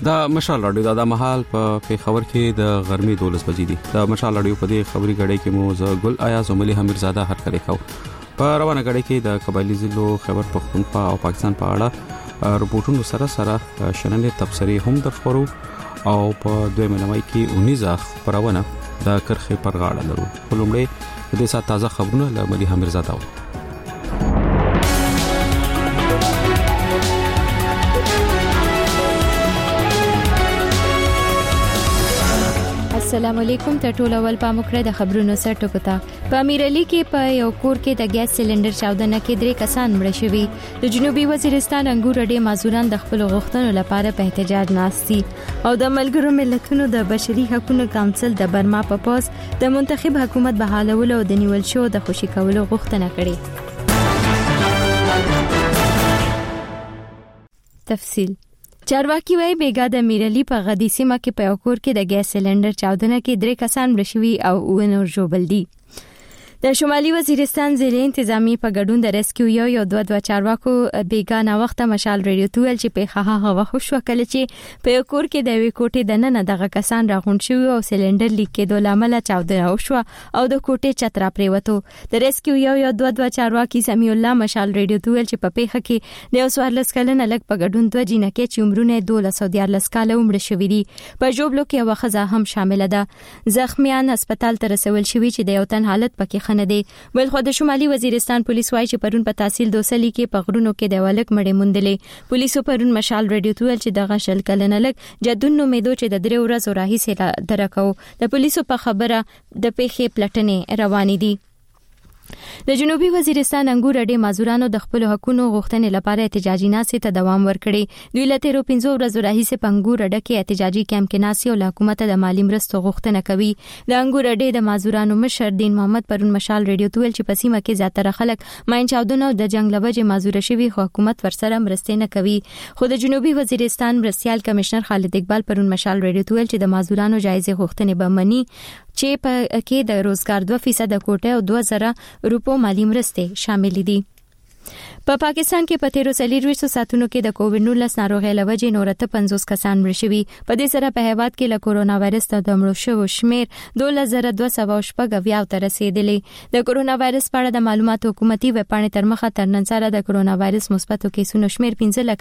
دا مشال رادیو د محل په پیښور کې د غرمې 12 بجې دي. د مشال رادیو په دې خبري غړې کې مو ز ګل آیاز او ملي حمیر زاده هر کله کو په روانه غړې کې د قبایلی ضلعو خبر پختونخوا او پاکستان په اړه رپورټونو سره شننې تبصرې هم درخورو او په دوی ملمای کې 19 خبرونه د کرخه پر غاړه لرو. ولومړی د سات تازه خبرونه له ملي حمیر زاده. السلام علیکم ته ټول اول پاموکړه د خبرونو سره ټکوتا. په امیر علي کې په یو کور کې د ګیس سلندر چاودنه کې 3 کسان مړه شوي. د جنوبي وزیرستان انګور اډې مازوران د خپل غوښتنو لپاره په احتجاج ناست دي او د ملګرو ملتونو د بشري حقوقو کونسل د برما په پاس د منتخب حکومت بحالولو او د نیول شو د خوشي کولو غوښتنه کړې. تفصیل چارواکي وايي بیګا د میرلی په غدي سیمه کې په یو کور کې د ګیس سلندر چاودنه کې 3 کسان مړه شوي او 9 نور ژوبل دي. د شمالي وزیرستان ضلع انتظامی په ګډون د ریسکیو یو دوه چارواکو بیګا نا وخت مشال ریډیو تویل چې په هغه وخت شو کله چې په یو کور کې د وی کوټې د نن دغه کسان راغون شو او سلندر لیک کېدو لامل چاودنه وشو او د کوټې چترا پریوتو. د ریسکیو یو دوه چارواکي سمیع الله مشال ریډیو تویل چې په پیښه کې د 14 کلن لک په ګډون دوه جنکې چې عمرونه 12 کال عمر شوي دي. په جوبلو کې یو خزه هم شامل ده. زخمیان هسپتال ته رسول شوي چې د یو تن حالت پکې نه دی. بل خو د شمالي وزیرستان پولیس وايي چې پرون په تحصیل دوسلی کې په غرونو کې د ولک مړې موندلې. پولیسو پرون مشال ریډیو تویل چې دغه شل کلن لک جدون امیدو چې د 3 ورځې راهیسې درکو. د پولیسو په خبره د پیښې پلټنې روانې دي. د جنوبي وزیرستان انګور اډې مازورانو د خپل حقوقو غوښتنې لپاره احتجاجي ناسې ته دوام ورکړي. دوی له 15 ورځې راهیسې په انګور اډه کې احتجاجي کیمپ کې ناسې او حکومت د مالی مرستو غوښتنه کوي. د انګور اډې د مازورانو مشر دین محمد پرون مشال ریډیو تویل چې په سیمه کې زیاتره خلک ماین چاودنه او د جنگ لوجه مازور شوي خو حکومت ورسره مرستې نه کوي. خو د جنوبي وزیرستان مرستيال کمشنر خالد اقبال پرون مشال ریډیو تویل چې د مازورانو جایزه غوښتنې به مني چې په کې د روزګار 2% کوټه او 2000 روپو مالی مرستې شامل دي. په پاکستان کې په 13 ساعتونو کې د کووډ-19 ناروغۍ لوجې نور 50 کسان مړ شوي. په دې سره په هیواد کې له کورونا وایرس د مړو شوو شمیر 2280 ته رسیدلی. د کورونا وایرس په اړه د معلوماتو حکومتي ویب پاڼې تر مخه تر نن سره د کورونا وایرس مثبتو کیسونو شمیر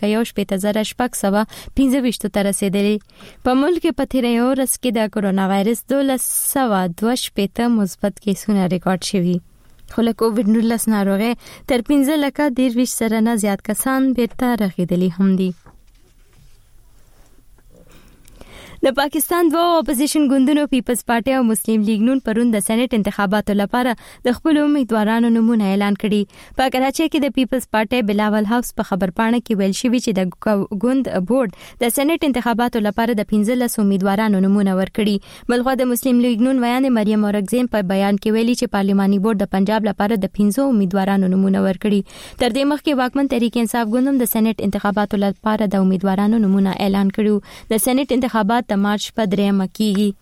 15,015,625 ته رسیدلی. په ملک کې په 13 ورځې کې د کورونا وایرس 1222 مثبت کیسونه ریکارډ شوي. خو له کووډ-19 ناروغۍ تر 15,000 سره نه زیات کسان بیرته رغیدلي هم دي. د پاکستان دوه اپوزیشن ګوندونو پیپلز پارټي او مسلم لیگ نون پرون د سېنات انتخاباتو لپاره د خپل امیدوارانو نمونه اعلان کړي. په کراچۍ کې د پیپلز پارټي بلاول هاوس په خبرپاڼه کې ویل شوی چې د ګوند بورډ د سېنات انتخاباتو لپاره د 15 امیدوارانو نمونه ورکړي. بلخو د مسلم لیگ نون ویان مریم اورګزین په بیان کې ویلي چې پارلماني بورډ د پنجاب لپاره د 15 امیدوارانو نمونه ورکړي. تر دې مخکې واکمن تحریک انصاف ګوند هم د سېنات انتخاباتو لپاره د امیدوارانو نمونه اعلان کړو. د سېنات انتخابات د مارچ په 3 کېږي.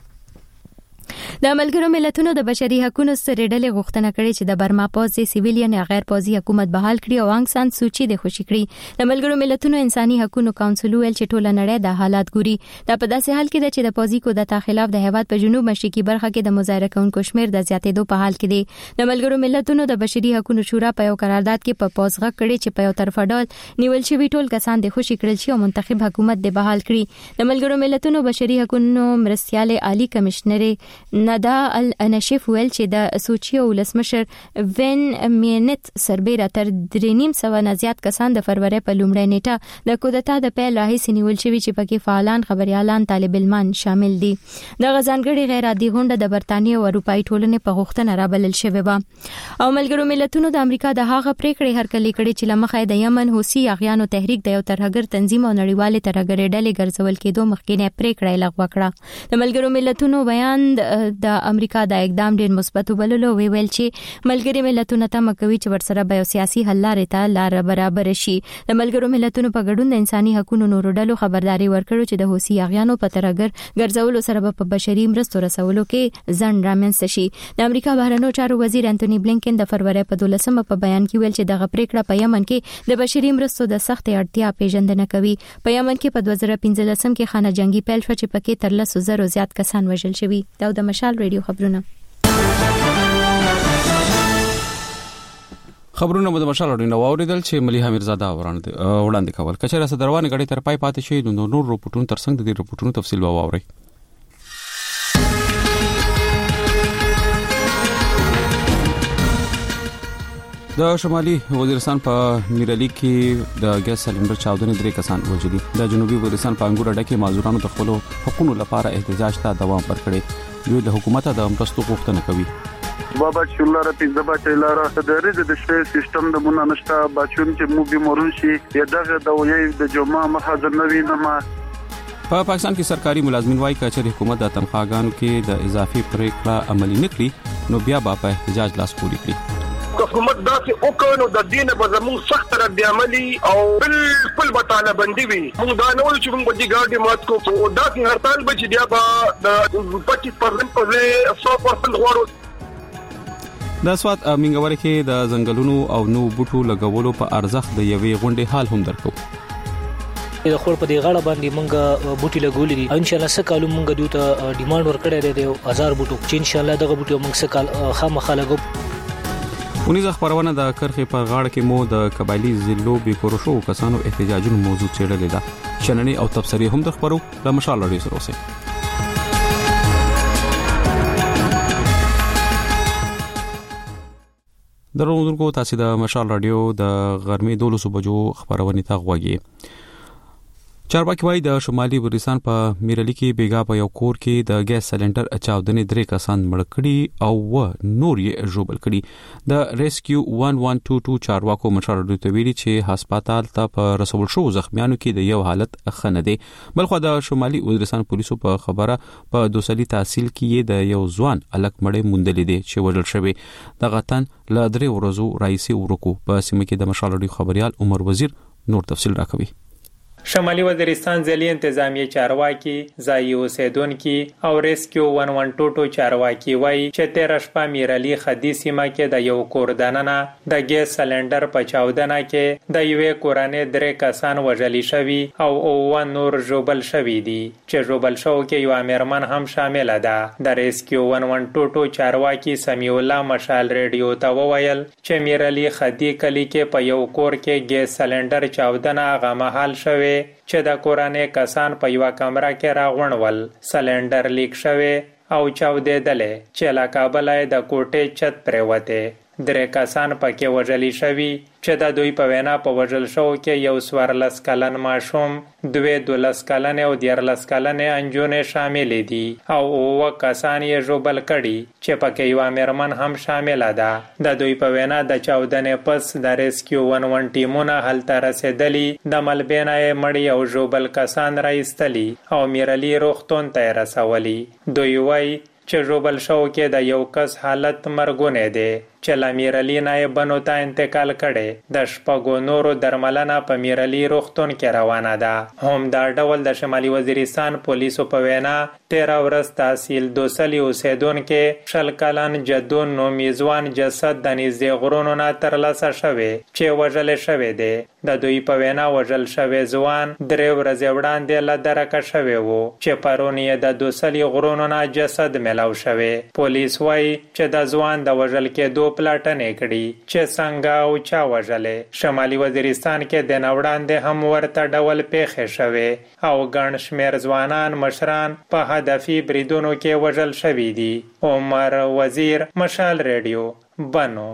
د ملګرو ملتونو د بشري حقوقو سره غوښتنه کړې چې د برما پوز سیویلین یا غیر پوزي حکومت بحال کړي او انګ سان سوچي د خوشی کړي. د ملګرو ملتونو انساني حقوقو کونسل ویل چې ټول نړۍ د حالات ګوري. دا په داسې حال کې ده چې د پوزي کو د خلاف د هیواد په جنوب مشرقي برخه کې د مظاهره کوونکو شمیر د زیاتېدو په حال کې دی. د ملګرو ملتونو د بشري حقوقو شورا په یو قرارداد کې په پوزغه کړي چې په یو طرفه ډول نیول شوی ټول کسان د خوشی کړل شي او منتخب حکومت د بحال کړي. د ملګرو ملتونو بشري حقوقو مرستيال عالی کمشنر ندا النشف ویل چې د سوچي او لسمشر وین مینت سربېره تر 3.5 نه زیات کسان د فروری په لومړۍ نیټه د کودتا د پیل راهیسې نیول شوي چې پکې فعالان خبريالان طالب علمان شامل دي. د غزانګړي غیر عادي غونډه د برتانیې او اروپאי ټولنې په غوښتنه رابلل شوې و او ملګرو ملتونو د امریکا د هغه پریکړې هرکلي کړې چې لمخه د یمن حوثي اغیانو تحریک د یو ترهګر تنظیم او نړیوال ترهګر ډلې ګرځول کېدو مخکینه پریکړه لغوه کړه. د ملګرو ملتونو بیان د امریکا د اقدام ډېر مثبت وبللو ویل چې ملګری ملتونو ته مکوي چې ورسره به سیاسي حل لارې ته لار برابر شي. د ملګرو ملتونو په ګډون د انساني حقوقو نورو ډلو خبرداري ورکړو چې د حوثي اغیانو په ترګر ګرځولو سره په بشري مرستو رسولو کې ځنډ رامنځته شي. د امریکا بهرنیو چارو وزیر انټونی بلینکن د فروری په 12 په بیان کې ویل چې دغه پریکړه په یمن کې د بشري مرستو د سخت اړتیا پیژندنه کوي. په یمن کې په 2015 کې خانه جنگي پیل شو چې پکې تر 100,000 زیات کسان وژل شوي. دا د مشال ریډیو خبرونه مو د مشال ریډیو نو اوریدل چې مليحه میرزاده وړاندې کول کچره صدروانه غړي تر پای پاتې شي. نو نور رپورټونو ترڅنګ د دې رپورټونو تفصیل واوري. د شمالي وزیرستان په میرعلی کې د ګیس سلندر چاودنې 3 کسان وژلي. د جنوبي وزیرستان په انګور اډه کې مازورانو د خپل حقوقو لپاره احتجاج ته دوام ورکړي. دوی د حکومت د مرستو غوښتنه کوي. بابا چولاره پیزا چلاره د رید د شپې سیستم د مونږ نشته بچون چې مو بیمارون شي دغه د وې د جمعه مخازن نوی نما. په پاکستان کې سرکاري ملازمین وايي چې حکومت د تنخواګانو کې د اضافي پریکړه عملي نکړي نو بیا به په احتجاج لاس پوري کړي. حکومت داسې وکړو د دینه به زموږ سخت رد عملي او بالکل به طالباندي وي. موږ دا نه وایو چې موږ د ګاډي مات کوو او داسې هرتال به چې بیا به د 25% په ځای 100% غواړو. د سوات منګورې کې د ځنګلونو او نو بوټو لګولو په ارزښت د یوې غونډې حال هم درکو. د خور په دی غاړه باندې مونږه بوټي لګولې دي. ان شاء الله سکالو مونږ دوته ډیماند ورکړی دی 1000 بوټو چې ان شاء الله دغه بوټي مونږ سکال خامخا لګو. ونیزه خبرونه د کرخې په غاړه کې مو د قبایلی ضلعو به پروشو کسانو احتجاجونو موضوع چیرلې ده. شننې او تبصرې هم د خبرو د مشال لري سره اوسه. درونکو تاسو د مشال رادیو د غرمې 12 بجو خبرونه ته غوږی. چارواکي وايي د شمالي وزیرستان په میرعلی کې بیګا په یو کور کې د ګیس سلندر چاودنې 3 کسان مړ کړي او نور یې ژوبل کړي. د ریسکیو 1122 چارواکو مشر ته ویلي چې هسپتال ته په رسول شو زخمیانو کې د یو حالت ښه نه دی. بلخو د شمالي وزیرستان پولیسو په خبره په دوسلي تحصیل کې د یو ځوان الک مړې موندلې دي چې وژل شوی. دغه تن ل 3 ورځو رئیس ورکو په سیمه کې د مشال ډیو خبريال عمر وزیر نور تفصیل راکوي. شمالي وزیرستان ځلې انتظامی چارواکي ځای اوسیدونکو او ریسکیو 1122 چارواکي وایي چې 13 شپه میرعلی خدي سیمه کې د یو کور دننه د ګیس سلندر په چاودنه کې د یوې کورنۍ 3 کسان وژل شوي او نور ژوبل شوي دي چې ژوبل شو کې یو امرمن هم شامل ده. د ریسکیو 1122 چارواکي سمیع الله مشال ریډیو ته وویل چې میرعلی خدي کلی کې په یو کور کې ګیس سلندر چاودنه غمحال شوه چې د کورانه کسان په یو کمره کې راغونول. سلندر لیک شوه او چاودېدل چې لا کابل د کوټې چت پروته. 3 کسان پکې وژل شوي چې د دوی په وینا په وژل شو کې یو 14 کلن ماشوم 12 کلن او 13 کلن انجونې شامل دي او کسان یې ژوبل کړي چې پکې یو امرمن هم شامل ده. د دوی په وینا د چاودنې پس د ریسکیو 11 ټیمونه هلته رسیدلي د ملبینه مړی او ژوبل کسان راایستلي او میرعلی روغتون ته رسولي. دوی وایي چې ژوبل شو کې د یو کس حالت مرګونه دی چې لا میرعلی نایبانو ته انتقال کړي. د شپږو نورو درملنه په میرعلی روغتون کې روانه ده. هم دا ډول د شمالي وزیرستان پولیسو په وینا 13 ورځ تحصیل دوسلی اوسیدونکو شل کلن جدون نو میزوان جسد د نږدې غرونو نه ترلاسه شوی چې وژل شوی دی. د دوی په وینا وژل شوی ځوان 3 ورځې وړاندې له درکه شوی وو چې پرون یې د دوسلی غرونو نه جسد ملاو شوی. پولیس وایي چې د ځوان د وژل کېدو پلاټنې کړي چې څنګه او چا وژلې. شمالي وزیرستان کې د نوړاندې هم ورته ډول پیښې شوې او ګڼ شمېر ځوانان مشران په هدفي بریدونو کې وژل شوي دي. عمر وزیر مشال ریډیو بنو.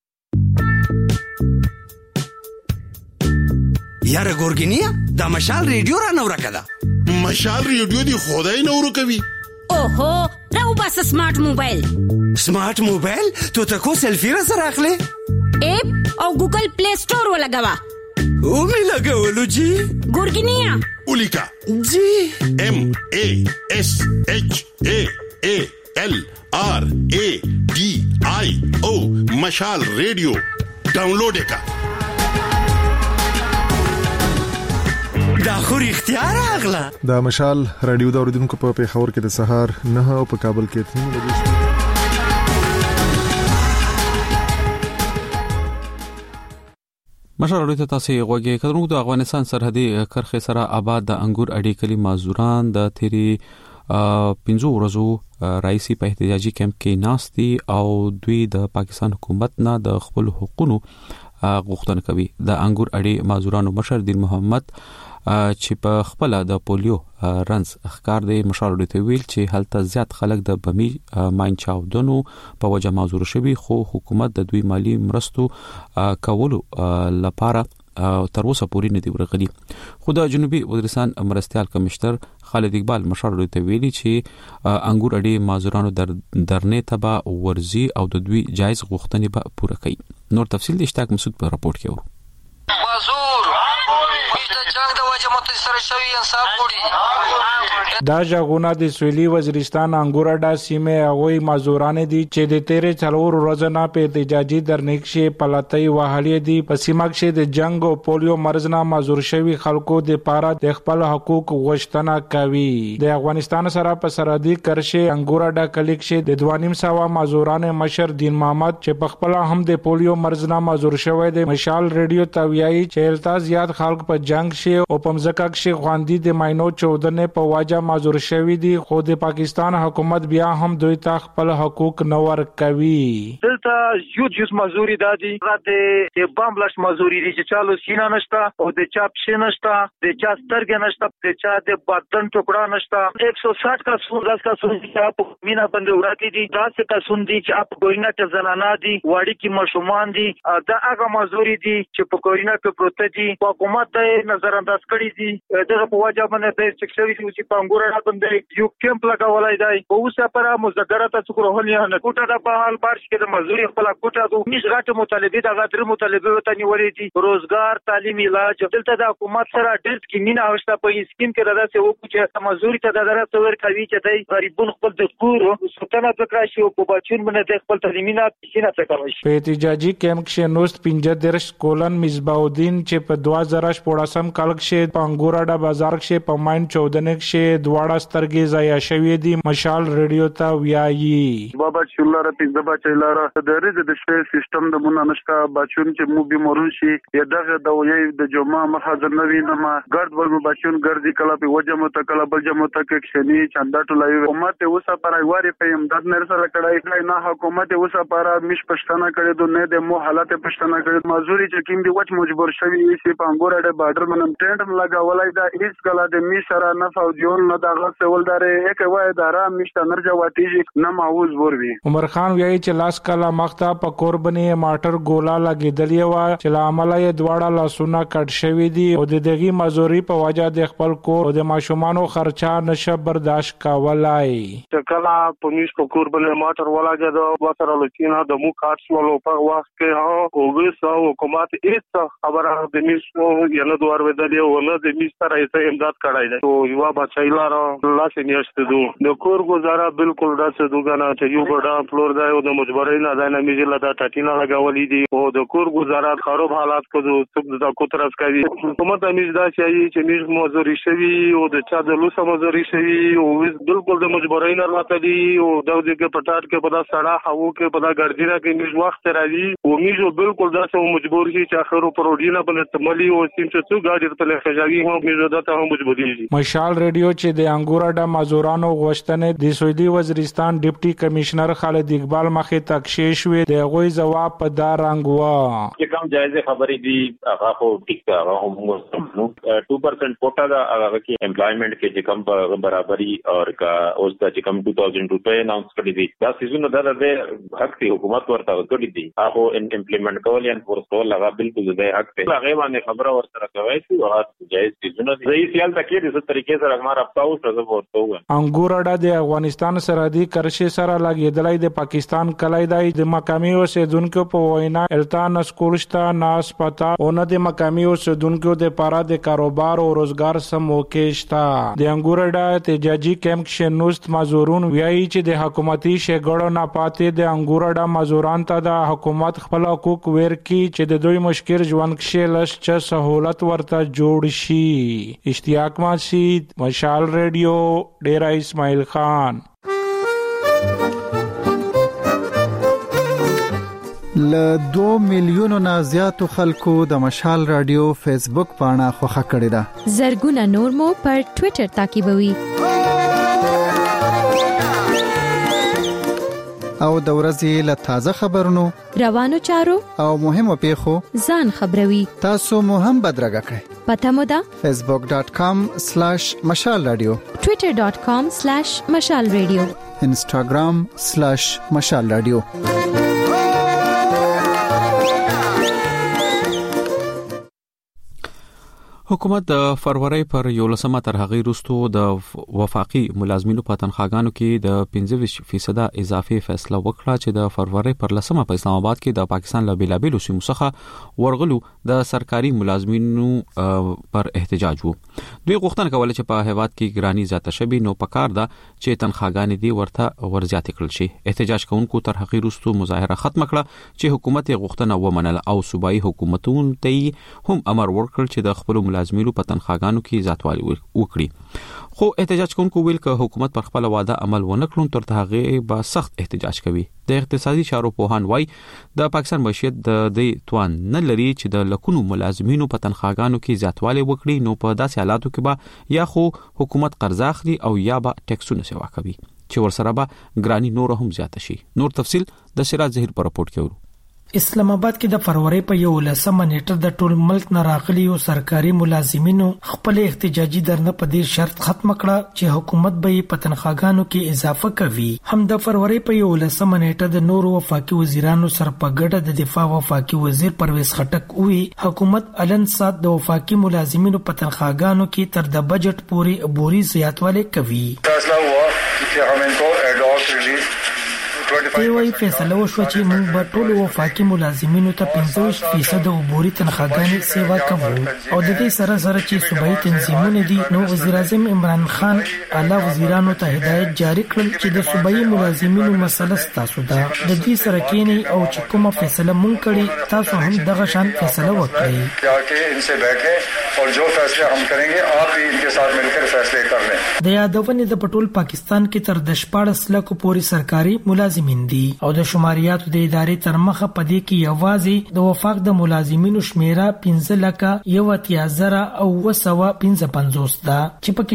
یاره ګورګینیا دا مشال ریډیو را نو راکړه. مشال ریډیو دی خدای نو ورکوي. اوهو راو بس سمارټ موبایل. سمارټ موبایل ته تاسو سلفي را سره اخلي اپ او ګوګل پلی سٹور ولګوا. او می لګولو جی ګورګینیا اولیکا جی M A S H A A MSHALRADIO مشال ریډیو ډاونلوډ کا. دا خو اختیار اغلا دا مشال رادیو د اوریدونکو په پیښور کې د سهار 9 او په کابل کې 3 بجې. مشال رادیو ته تاسو غوږی کړو. د افغانستان سرحدي کرخې سره آباد د انګور اډې کلی مازوران د تیری 15 ورځو رئیسي په احتجاجي کیمپ کې ناستي او دوی د پاکستان حکومت نه د خپل حقوقو غوښتنه کوي. د انګور اډې مازورانو مشر دین محمد چې په خپل د پولیو رنز اخکار دی مشال رادیو ته ویل چې هلته زیات خلک د بمی ماین چاودنو په وجه معذور شوي، خو حکومت د دوی مالی مرستو کولو لپاره تر اوسه پورې نه دی ورغلي. خو د جنوبي وزیرستان مرستيال کمشنر خالد اقبال مشال رادیو ته ویلي چې انګور اډې معذورانو درنې تبا ورزي او د دوی جایز غوښتنې به پوره کړي. نور تفصیل د اشتاق مسعود په راپورټ کې ورو. معذور د جنگ د وجه متاثر شوی انصاف غوړي. دا ژغونه د سویلي وزیرستان انګورډا سیمه هغوی معذوران دي چې د 13 ورځې نه په احتجاجي درنښت پلاتای وهلې دي. په سیمه کې د جنگ او پولیو مرز نه معذور شوی خلکو د پاره د خپل حقوق غوښتنه کوي. د افغانستان سره په سرحدي کرښه انګورډا کلیک شه د 2.5 معذوران مشر دین محمد چې په خپل هم د پولیو مرز نه معذور شوی د مشال ریډیو ته ویایي چې التا زیات خلک په جنگ شه او په مزکه کې غواندي د ماینو 14 په واجه معذور شوی دي، خو د پاکستان حکومت بیا هم دوی ته خپل حقوق نه ورکوي. دلته یو معذوري دادي راته بام لاش معذوري دي چې چالو سینا نشتا او د چا پښه نشتا، د چا سترګې نشتا، د چا د بدن ټوکړه نشتا. 160 کا سوز کا سوز چې اپ مینا باندې وراتي دي، داسې کا سون دي چې اپ ګورینه ته زنانه دي، واړی کې مشومان دي. دا هغه معذوري دي چې په ګورینه کې پروت دي، حکومت ته نظر انداز کړی دي. دغه په وجه باندې د سکشوي چې په انګورډا باندې یو کیمپ لګولای دی. اوسه پر مذاکرات څخه روحاني نه کوټه د په حال بارش کې د مزدوري خپل کوټه د نش غټه مطالبه د غټه مطالبه وته نیولې دي، روزګار، تعلیم، علاج. دلته د حکومت سره ډېر کې مینه اوسه په سکیم کې راځي او چې مزدوري ته د درته ورکوي چې د غریبون خپل د کور سلطنت وکړي او په بچون باندې خپل تعلیمینه کینه کوي. په احتجاجي کیمپ کې نوست 15 کولن مصباح الدین چې په 2014 کال کې په انګورډا بازار کې په ماین 14 کې دواړه سترګې ضایع شوې دي. مشال ریډیو ته ویایي بابا چولار پیزا بچلاره د ریز د شپې سیستم د مونږ نشته بچون چې مو بیمارون شي دغه د وې د جمعه مخازن نوی نما ګرد ور بچون ګرځي کله په وجه متکله بل جمع تک شنی چندا ټولای حکومت اوسه پر ایواري په امداد نه سره کړای نه حکومت اوسه پر مش پښتنه کړي دو نه د مو حالت پښتنه کړي مزوري چې کیم دی وټ مجبور شوی شي په انګورډا بارډر منم ټینټ لګاولای دا هیڅ کله د می سره نه فوجون نه دغه سوالدارې یک وای دارا مشته نرجه واتیږي نه ماوز وروي. عمر خان وایي چې لاس کله مخته په قرباني ماټر ګولا لګیدلې و چې عمله یې دواړه لاسونه کټ شوی دي او د دغه مزوري په وجه د خپل کور او د ماشومانو خرچه نشه برداشت کولای. کله پولیس کو قرباني ماټر ولاګه دا وسره لکینه د مو کارت ولو په وخت کې ها او وسو حکومت هیڅ خبره د میشو ینه دوار ودلې او نه د میستر ایسه امداد کړای دی. او یو بچایلار لاسه نیشته دو د کور گزاره بالکل داسه دوګانا چې یو ګډا فلور دی او د مجبورۍ نه ځای نه میږي لدا ټاټینا لګولې دي او د کور گزاره خراب حالات کو څوک د کوترس کوي. حکومت امیز دا چې میږ موزوري شوی او د چا د لوسه موزوري شوی او بالکل د مجبورۍ نه راته دي او د دې پټاټ کې په دا سړه هوا کې په دا ګرځینا کې میږ وخت راځي او میږ بالکل داسه مجبور شي چې اخر پروډینا په تملی او سیم چې څو ګاډي په لخجاوي هم میږ دته هم مجبوري دي. مشال ریډیو چې د انګورډا معذورانو غوښتنې د سویلي وزیرستان ډیپټي کمشنر خالد اقبال مخې تکشیش وی د غوي جواب په دار رنگ وا چې کوم جایز خبرې دي هغه خو ټیک هغه هم 2% کوټا دا هغه کې امپلایمنٹ کې چې کوم برابرۍ او کا اوس د چې کوم 2000 روپے اناونس کړی دي دا سيزونه د حق دی حکومت ورته کړی دي هغه امپلیمنٹ کول یا فورس کول هغه بالکل د حق دی هغه باندې خبره ورته کوي چې هغه جایز سيزونه دي صحیح خیال تکي د څه طریقې سره هغه راپتاو شته ورته انګورډا د افغانستان سرحدي کرښې سره لګیدلای د پاکستان کلای دی د مقامی اوسیدونکو په وینا التان اسکولشتا ناس پتا او نه د مقامی اوسیدونکو د پاره د کاروبار او روزګار سم موقع شتا د انګورډا احتجاجي کیمپ شنوست مزورون ویایي چې د حکومتي شګړو نه پاتې د انګورډا مزوران ته د حکومت خپل حقوق ورکي چې د دوی مشکل ژوند کې لږ څه سہولت ورته جوړ شي. اشتیاق مسجد، مشال ریډیو، ډیرا اسماعیل خان. ل 2 میلیونو نه زیاتو خلکو د مشال رادیو فیسبوک پاڼه خوښه کړې ده. زرګونه نور مو پر ټوئیټر تعقیبوي. او د ورځې له تازه خبرونو، روانو چارو او مهمو پیښو ځان خبروي. تاسو مو هم بدرګه کړئ. پته مو ده facebook.com/مشال رادیو، twitter.com/مشال رادیو، instagram/مشال رادیو. حکومت د فروری پر 11 تر هغه وروسته د وفاقي ملازمینو په تنخواګانو کې د 25% اضافي فیصله وکړه چې د فروری پر 10 په اسلام آباد کې د پاکستان له بیلابیلو سیمو څخه ورغلو د سرکاري ملازمینو پر احتجاج وو. دوی غوښتنه کوله چې په هیواد کې ګرانی زیاته شوي نو پکار ده چې تنخواګانې دی ورته ورزیات کړل شي. احتجاج کوونکو تر هغه وروسته مظاهره ختم کړه چې حکومت غوښتنه ومنله او صوبایي حکومتونو ته هم امر ورکړ چې د خپل ملازمینو په تنخواګانو کې زیاتوالی وکړي. خو احتجاج کوونکو ویل چې حکومت پر خپل وعده عمل ونه کړي تر هغه به سخت احتجاج کوي. د اقتصادي چارو پوهان وایي د پاکستان معیشت د دې توان نه لري چې د لکونو ملازمینو په تنخواګانو کې زیاتوالی وکړي، نو په داسې حالاتو کې به یا خو حکومت قرض اخلي او یا به ټیکسونه سیوا کوي چې ورسره به ګرانی نور هم زیات شي. نور تفصیل د سراج زهیر پر رپورت کې ورو. اسلام آباد کې د فروری په 11 نیټه د ټول ملک نه راغلي او سرکاري ملازمینو خپل احتجاجي درنه په دې شرط ختم کړه چې حکومت به په تنخواګانو کې اضافه کوي. هم د فروری په 11 نیټه د نورو وفاقي وزیرانو سره په ګډه د دفاع وفاقي وزیر پرویز خټک وی حکومت الن سات د وفاقي ملازمینو په تنخواګانو کې تر د بجټ پورې عبوري زیاتوالی کوي. فیصله هوا چې همین کو اډاک ریلیز وی فیصله وشو چې موږ به ټول وفاقي ملازمینو ته 25% عبوري تنخواګانې سیوا کوو او د دې سره سره چې صوبایي تنظیمونه دي نو وزیر اعظم عمران خان اعلی وزیرانو ته هدایت جاری کړل چې د صوبایي ملازمینو مسله تاسو ده د دې سره کېنی او چې کومه فیصله مونږ کړی تاسو هم دغه شان فیصله وکړئ تاکي انسه بیٹھے اور جو فیصله هم کریں گے آپ بھی ان کے ساتھ مل کر فیصلے کر لیں. د یادونه د پټول پاکستان کې تر 14 لک پورې سرکاري ملازمین دي او د شماریاتو د ادارې تر مخه پدې کې یوازې د وفاق د ملازمینو شمیره 15 لک 1,000 او 255 ده چې په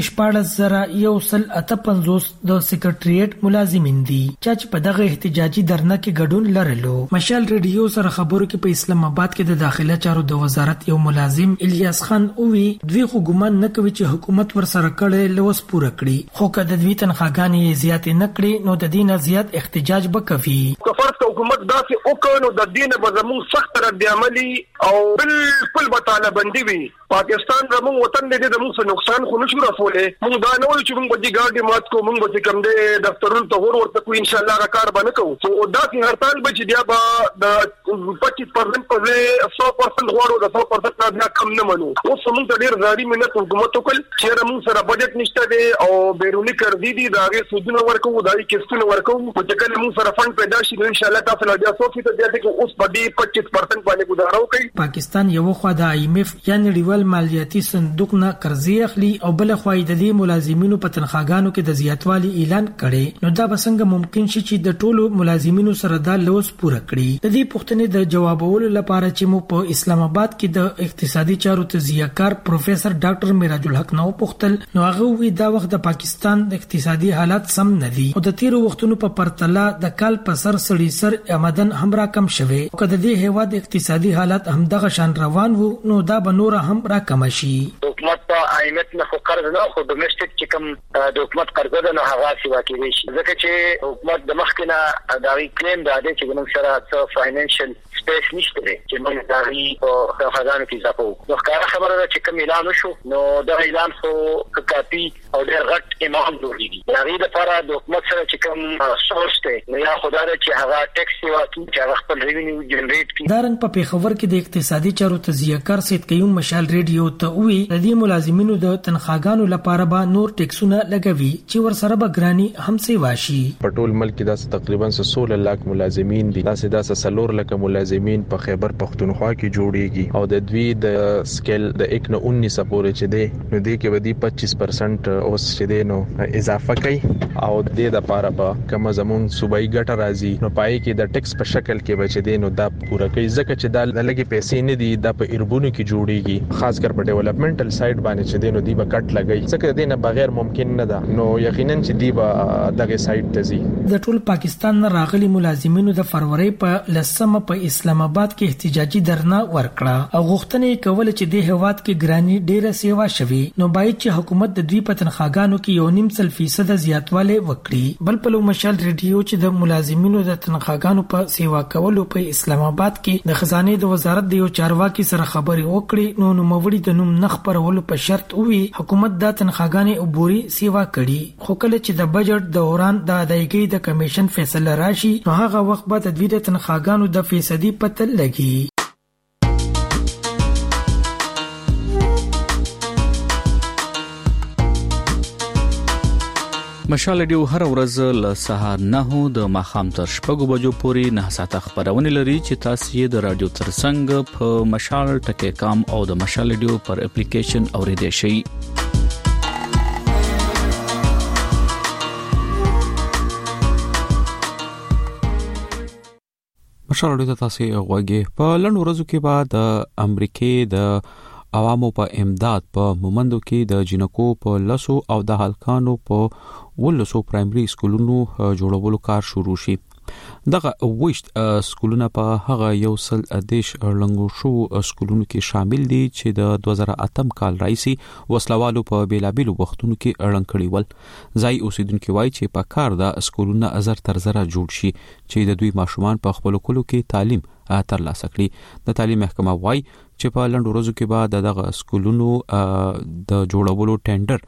کې 14,158 د سکرټریټ ملازمین دي چې په دغه احتجاجي درنه کې ګډون لرلو. مشال ریډیو سره خبرو کې په اسلام آباد کې د داخله چارو د وزارت یو ملازم الیاس خان اووی دوی خو ګمان نه کوي چې حکومت ور سره کړي لوس پوره کړي خو کله دوی تنخواګانې زیات نه کړي نو د دینه زیات احتجاج کوي. کفرت حکومت داسې وکړو د دینه به زموږ سخت رد عملی او بالکل به طالباندی وي. پاکستان زموږ وطن دې زموږ څه نقصان خو نشو رسولې. موږ دا نه وایو چې موږ به ګاډي مات کو موږ به کوم دې دفترونو ته ورته کو ان شاء الله کار باندې کوو. او داسې هرتال به چې بیا به د 25% په 100% غواړو د 100% نه بیا کم نه منو. اوس موږ ته ډیر زاري منت حکومت وکړ چې موږ سره بجټ نشته دی او بیرونی قرضې دي دا غي سودونه ورکو دای کیسونه ورکو چې کله موږ سره فند پیدا شي ان شاء الله تاسو له 100% زیات کې اوس په دې 25% باندې گزارو کوي. پاکستان یو خوا د IMF یا نړیوال مالیاتي صندوق نه قرضې اخلي او بل خوا د دې ملازمینو په تنخواګانو کې د زیاتوالي اعلان کړي نو دا به څنګه ممکن شي چې د ټولو ملازمینو سره دا لوس پوره کړي. د دې پوښتنې د جوابولو لپاره چې مو په اسلام آباد کې د اقتصادي چارو تجزیه‌کار پروفیسور ډاکټر میراج الحق نو پوښتل نو هغه وی دا وخت د پاکستان د اقتصادي حالات سم نه دي او د تیرو وختونو په پرتله د کال په سر سړي سر آمدن هم را کم شوه او کله د هیواد اقتصادي حالات هم دغه شان روان وو نو دا به نور هم را کم شي. حکومت په IMF نه خو قرض نه خو ډومېسټک چې کوم د حکومت قرض نه هغه سیوا کوي ځکه چې حکومت د مخکنه دا وی کلیم دا دی چې موږ سره څه فاینانشل سپیس نشته چې موږ دا وی په خزانه کې ځاپو. نو ښکاره خبره ده چې کوم اعلان وشو نو دا اعلان خو کافي او ډېر غټ امام جوړیږي هغه لپاره د حکومت سره چې کوم سورس ته یا خدای چې هغه ټیکس ورکړي چې هغه خپل ریوینیو جنریټ کړي. دارنګ په پیښور کې د اقتصادي چارو تجزیه کار سید قیوم مشال ریډیو ته وی د دې ملازمینو د تنخواګانو لپاره به نور ټیکسونه لګوي چې ورسره به ګرانی هم سیوا شي. په ټول ملک کې دا تقریبا 16 لک ملازمین دي. دا 4 لک ملازمین په خیبر پختونخوا کې جوړیږي او د دوی د سکیل د 1 نه 19 پورې چې دی نو دې کې ودی 25% اوس چې دی نو اضافه کوي او د دې لپاره به کوم زمون صوبایي ګټه راځي نو پای کې د ټیکس په شکل کې بچ دی نو دا پوره کوي ځکه چې دا لګي پیسې نه دي د په ایربونو کې جوړیږي خاص کر په ډیولپمنټل سایډ باندې چې دی نو دی به کټ لګي ځکه دې نه بغیر ممکن نه ده نو یقینا چې دی به دغه سایډ ته ځي. د ټول پاکستان نه راغلي ملازمینو د فروری په لسمه په اسلام آباد کې احتجاجي درنا ورکړه او غوښتنې کول چې د هواد کې ګرانی ډیره سیوا شوي نو باید چې حکومت د دوی په تنخواګانو کې 1.5% زیاتوالی وکړي. بل په مشال ریډیو چې د ملازمینو د تنخواګانو په سیوا کولو په اسلام آباد کې د خزانه د وزارت د یو چارواکي سره خبرې وکړي نو نوموړي د نوم نخ پرولو په شرط وی حکومت د تنخواګانې عبوري سیوا کړي خو کله چې د بجټ دوران د ادایګۍ د کمیشن فیصله راشي نو هغه وخت به د دوی د تنخواګانو د فیصدي پته لګي. مشال ریډیو هر ورځ له سهار 9 د ماښام تر 6 بجو پورې 9 ساعته خبرونه لري چې تاسو یې د رادیو ترڅنګ په مشال ټکی کام او د مشال ریډیو پر اپلیکیشن اوریدئ شئ. مشال ریډیو تاسو غوږی په لنډ ورځو کې بعد د امریکای د عوامو په امداد په مومندو کې د جنکو په لسو او د هلکانو په ولسو پرایمري سکولونو جوړولو کار شروع شي. دغه وښت سکولونه په هغه یو سل ادیش لنګو شو سکولونو کې شامل دي چې د 2008 کال راځي وسلوالو په بیلابیلو وختونو کې اړن کړي ول. ځای اوسیدونکو وایي چې په کار د سکولونه ازر تر زره جوړ شي چې د دوی ماشومان په خپل کولو کې تعلیم ترلاسه کړي. د تعلیم محکمه وایي چې په لنډ ورځو کې بعد دغه سکولونو د جوړولو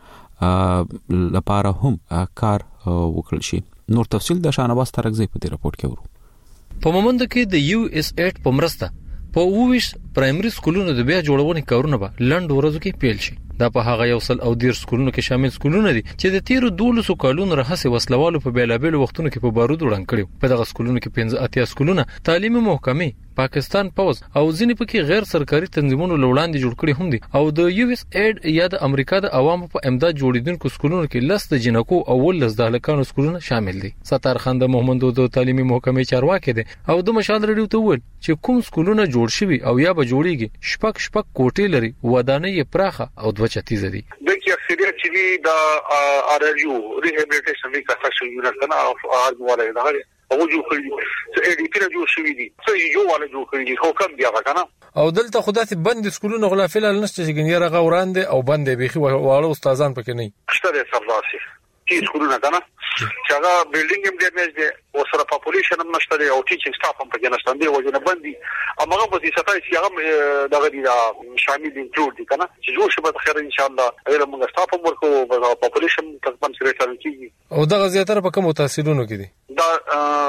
ټینډر لپاره هم کار وکړل شي. نور تفصیل د شانواز ترغزی په دې رپورت کې ورو. په مومند کې د یو اس 8 په مرسته په 20 پرایمري سکولونو د بیا جوړونې کارونه به لنډ ورځو کې پیل شي. دا په هغه یو سل او ډیر سکولونو کې شامل سکولونه دي چې د تیر 12 کالونو راهسه وسلوالو په بیلابل وختونو کې په بارود وړاندې کړي. په دغه سکولونو کې 15 سکولونه تعلیمي محکمې پاکستان پوز او ځینې پکې غیر سرکاري تنظیمونو لوړاندې جوړ کړي هم دي او د یو اس ایډ یا د امریکا د عوامو په امداد جوړیدونکو سکولونو کې لس د جنکو او ولس د هلکانو سکولونه شامل دي. ستار خان د محمدو د تعلیمي محکمې چارواکي دي او د مشال ریډیو ته ویل چې کوم سکولونه جوړ شوي او یا به جوړیږي شپک کوټې لري ودانۍ پراخه او دوچتیزه دي. د اکثریت چې د ارجو ریهابلیټیشن کا شي نه او ارګواله ده او جو کړی چې اې ډی پی راجو شوې دي څه یو والا جو کړی خو کم بیا کنه او دلته خدای بند سکولونه غلافل نشته چې ګنیره غوراند او بند بيخي واړو استادان پکې نه شته سرلاسي چې سکولونه کنه چې هغه بلډینګ هم ډیمیج دي او سره پاپولیشن هم نشته او ټیچینګ سټاف هم پکې نشته دی وجه نه بندي اما هغه په دې ساتای چې هغه دغه دي شامل دي انکلود دي کنه چې جوړ شي به خیر ان شاء الله اگر موږ سټاف هم ورکو او پاپولیشن تقریبا سره کیږي او دغه زیاتره په کوم تحصیلونو کې دي دا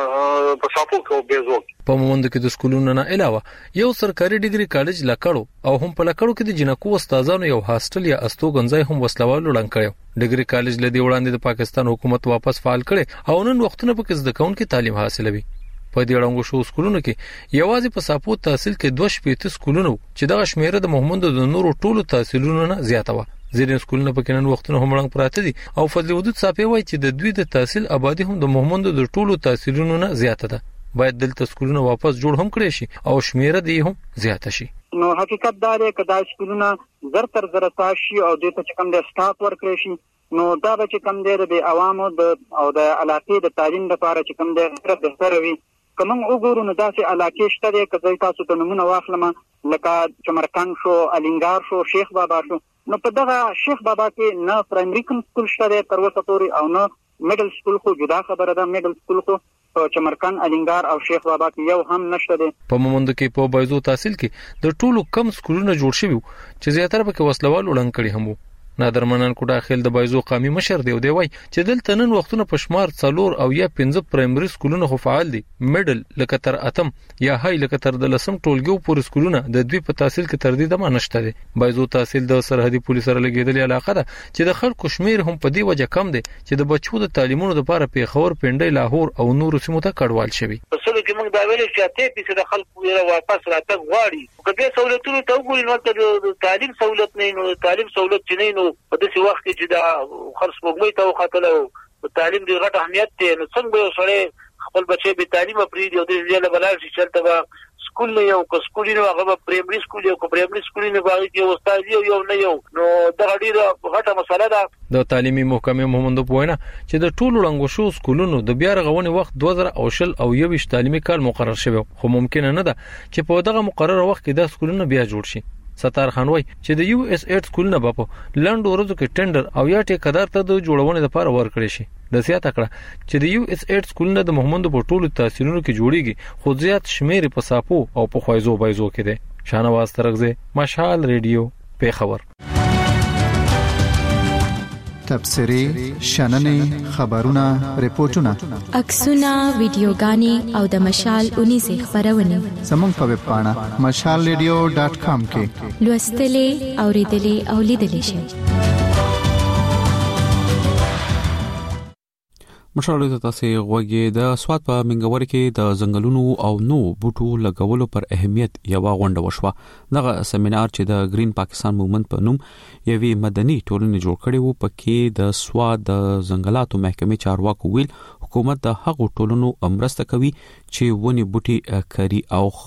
په ساپو کې بیزو په مومند کې د سکولونو نه علاوه یو سرکاري ډیګري کالج لکړو او هم په لکړو کې د جنکو استادانو یو هاستل یا استوګنځای هم وسلوالو لړن کړو. ډیګري کالج لدی وړاندې د پاکستان حکومت واپس فعال کړي او نن وختونه په زده کوونکو تعلیم حاصلوي. په دې وړاندې شو سکولونو کې یوازې په ساپو تحصیل کې 2 سکولونو چې د شمیره د محمد د نورو ټولو تحصیلونو نه زیاته و. ځینې سکولونه په کینن وختونو هم وړاندې پراته دي او فضل ودود صافي وایي چې د دوی د تحصیل آبادی هم د محمد د ټولو تحصیلونو نه زیاته ده. باید دلته سکولونه واپس جوړ هم کړي شي او شمیره دې هم زیاته شي. نو حقیقت دا دی چې دا سکولونه زر تر زر تاشي او د ته کوم د سټاف ورکړي شي نو دا به چې کم دی د عوامو د او د علاقې د تعلیم لپاره چې کم دی بهتر وي. کوم وګورو نو داسې علاقې شته دی چې تاسو ته نمونه واخلم لکه چمرکان شو الینګار شو شیخ بابا شو نو په دغه شیخ بابا کې نه پرایمري کوم سکول شته دی تر اوسه پورې او نه میډل سکول خو جدا خبره ده میډل سکول خو په چمرکان الینګار او شیخ بابا کې یو هم نشته دی. په مومند کې په بایزو تحصیل کې د ټولو کم سکولونه جوړ شوي چې زیاتره پکې وسلوال وړاندې کړي هم نادرمنان کوټه خیل د بایزو قومي مشر دی او دی وای چې دلته نن وختونه پښمار 4 او یا 15 پرایمري سکولونه خو فعال دي میډل لکه تر اتم یا هاي لکه تر د لسم ټولګیو پورې سکولونه د دوی په تحصیل کې تر دې دمه نشته دي. بایزو تحصیل د سرحدي پولیس سره لګیدلې علاقه ده چې د خلکو شمیر هم په دې وجه کم دي چې د بچو د تعلیمونو لپاره پیښور پنډۍ لاهور او نورو سیمو ته کډوال شوي. په څلو کې موږ دا ویل چې اته پیسه د خلکو واپس راتګ غواړي کله سہولتونو ته وګورئ نو د تعلیم سہولت نه نو تعلیم سہولت چې نه نو په دې وخت کې چې دا خرڅ وګمې ته وختلو تعلیم دی غټ اهمیت دی نو څنګه یو سره خپل بچي به تعلیم پرې دی او د ځله بلار شي چلته به سکول نه یو کو سکول نه هغه پرایمري سکول یو کو پرایمري سکول نه باندې کې استاد یو نه یو نو دا ډیره غټه مسله ده. د تعلیمي محکمې محمد پوینه چې د ټولو لنګو شو سکولونو د بیا رغونې وخت 2020 او 21 تعلیمي کال مقرر شوی خو ممکن نه ده چې په دغه مقرره وخت کې د سکولونو بیا جوړ شي. ستار خان وای چې د یو اس 8 سکولونه په لنډ ورځو کې ټندر او یا ټیکدار ته د جوړونې لپاره ورکړي شي. د زیاته کړه چې د یو اس 8 سکولونه د محمد په ټولو تحصیلونو کې جوړیږي خو زیات شمیر په صاپو او په خوایزو بایزو کې ده. شانواز ترغزه مشال ریډیو پیښور. تبصری شننې خبرونه ریپورتونه عکسونه ویډیوګانې او د مشال 19 خبرونه زموږ په ویب پاڼه mashalradio.com کې لوستلې اوریدلې او لیدلې شئ. مشال ته تاسو غوږی د سواد په منګور کې د ځنګلونو او نو بوټو لګولو پر اهمیت یو غونډه وشوه. دغه سیمینار چې د گرین پاکستان موومنت په نوم یوې مدني ټولنې جوړ کړي وو پکې د سواد د ځنګلاتو محکمې چارواکو ویل حکومت د هغو ټولنو امرسته کوي چې ونی بوټي کری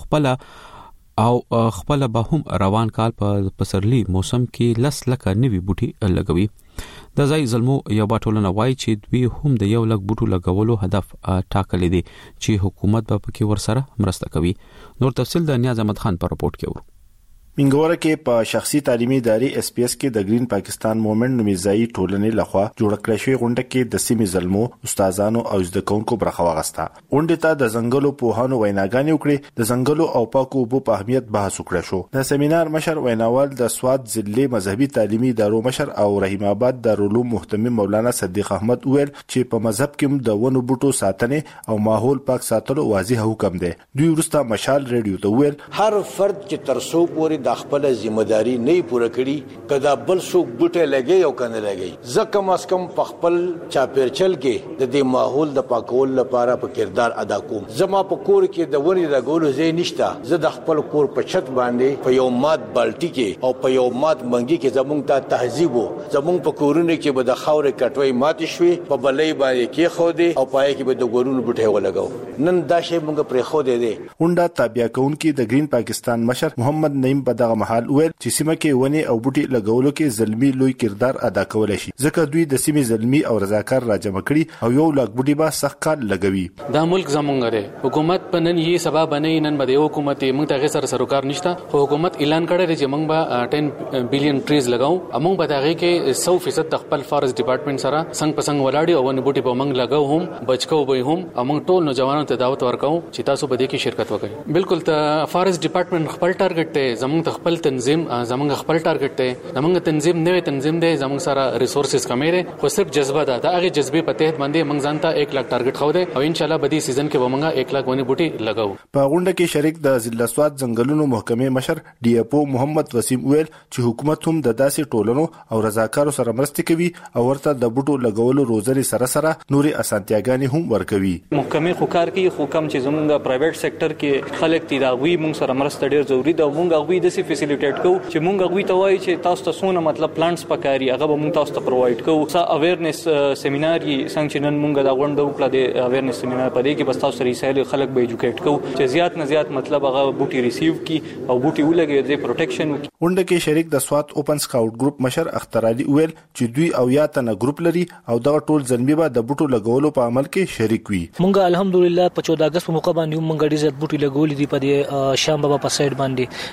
او خپل به هم روان کال په پسرلی موسم کې لس لکه نوي بوټي لګوي. د ځای زلمو یو باټولنه وای چې دوی هم د یو لک بوټو لګولو هدف ټاکلی دی چې حکومت به پکې ورسره مرسته کوي. نور تفصیل د نیاز احمد خان په رپورت کې ورو. منګوره کې په شخصي تعلیمي ادارې اس پی اس کې د گرین پاکستان موومنت نومیځای ټولنې لخوا جوړ کړی شوی غونډه کې د سیمې زلمو استادانو او زده کوونکو برخه واغسته. غونډه ته د ځنګلو پوهانو ویناګانې وکړې. د ځنګلو او پاکو اوبو په اهمیت بحث وکړ شو. د سیمینار مشر ویناوال د سواد ضلع مذهبي تعلیمي ادارو مشر او رحیم آباد دارالعلوم محتمم مولانا صدیق احمد ویل چې په مذهب کې د ونو بوټو ساتنه او ماحول پاک ساتلو واضح حکم دی. دوی ورسته مشال ریډیو ته ویل هر فرد چې ترسو پورې د خپل ذمہداري نه پوره کړي کدا بل څوک بوټه لګي او کنه لګي زکه ماس کم په خپل چاپیرچل کې د دې ماحول د پاکول لپاره په کردار ادا کوم. زما په کور کې د ونی لګولو ځای نشته. زه د خپل کور په چھت باندې په یو مات بالټي کې او په یو مات منګي کې زمونږ ته تهذیب زمونږ په کورونه کې به د خاورې کټوي مات شوي په بلې باندې کې خو دي او پای کې به د ګورونو بوټه ولګاو. نن دا شی موږ پرې خو دي. ونډه تابع کونکي د گرین پاکستان مشر محمد نعیم په دغه محل ویل چې سیمه کې ونی او بوټي لګولو کې زلمی لوی کردار ادا کولای شي ځکه دوی د سیمې زلمی او رضاکار راجمع کړي او یو لاک بوټي به سخت کار لګوي. دا ملک زمونږ دی. حکومت په نن یې سبب باندې نن به حکومت موږ ته غیر سروکار نشته. حکومت اعلان کړی چې موږ به 10 بلین ټریز لګاو. موږ به دغه کې 100% د خپل فارست ډپارټمنټ سره څنګه پسنګ ولاړی او ونی بوټي به موږ لګاو هم بچکو به هم موږ ټول نوجوانانو ته دعوت ورکاو چې تاسو به دې کې شرکت وکړئ. بالکل ته فارست ډپارټمنټ خپل ټارګټ ته زمونږ خپل تنظیم زمونږ خپل ټارګټ ته زمونږ تنظیم نوې تنظیم دی. زمونږ سره ریسورسز کمې دي خو صرف جذبه ده. دا هغه جذبې په تحت باندې موږ ځانته 1 لک ټارګټ خو دی او ان شاء الله بدی سیزن کې به موږ 1 لک ونی بوټي لګاو. په غونډه کې شریک د ضلع سواد ځنګلونو محکمې مشر ډي اف او محمد وسیم ویل چې حکومت هم د داسې ټولنو او رضاکارو سره مرسته کوي او ورته د بوټو لګولو روزنې سره نوري اسانتیاګانې هم ورکوي. محکمې خو کار کوي خو کم چې زموږ پرایویټ سېکټر کې خلک دي دا غوي موږ سره مرسته ډیر ضروری ده. موږ غوي د سي فیسیلیټیټ کوو چې موږ غوي ته وایي چې تاسو ته څونه مطلب پلانټس پکاري هغه به موږ تاسو ته پرووایډ کوو. اویرنس سیمینار یې څنګه نن موږ دا غونډه وکړه د اویرنس سیمینار په دې کې بس تاسو رسایل خلک به ایجوکیټ کوو چې زیات نه زیات مطلب هغه بوټي ریسیو کی او بوټي ولګي د پروټیکشن. غونډه کې شریک د سواد اوپن سکاوټ ګروپ مشر اختر علي ویل چې دوی او یا تنه ګروپ لري او دا ټول ځنبي به د بوټو لګولو په عمل کې شریک وي. موږ الحمدلله په 14 اگست په موقع باندې موږ ډیر زیات بوټي لګولې دي په شام بابا په سایډ باندې. دغه شانتي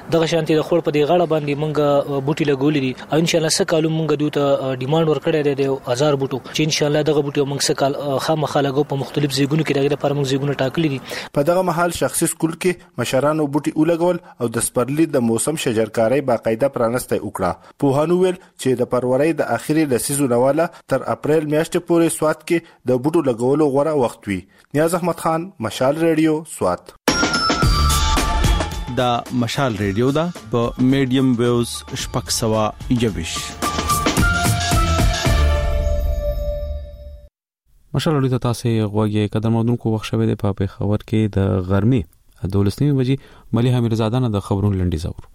چې د خور په دی غاړه باندې مونږ بوټي لګولې دي او ان شاء الله سکالو مونږ دوی ډیماند ورکړی دی 1000 بوټو چې ان شاء الله دغه بوټي مونږ سکال خامخا لګو په مختلف ځایونو کې دغه لپاره مونږ ځایونه ټاکلي دي. په دغه محل شخصي سکول کې مشرانو بوټي ولګول او د سپرلی د موسم شجرکاري باقاعده پرانسته وکړه. په هانوول چې د فروری د اخیری لسیزو نواله تر اپریل میاشتې پورې سوات کې د بوټو لګولو غوړه وخت وي. نیاز احمد خان، مشال ریډیو، سوات. دا مشال ریډیو دا په میډیم ویوز شپږ سوا یوش. مشال ریډیو ته تاسو غوږی قدر مودونکو وخت شوه د په خبر کې د غرمې 12 بجې مليحه میرزاده نه د خبرونو لنډی زور.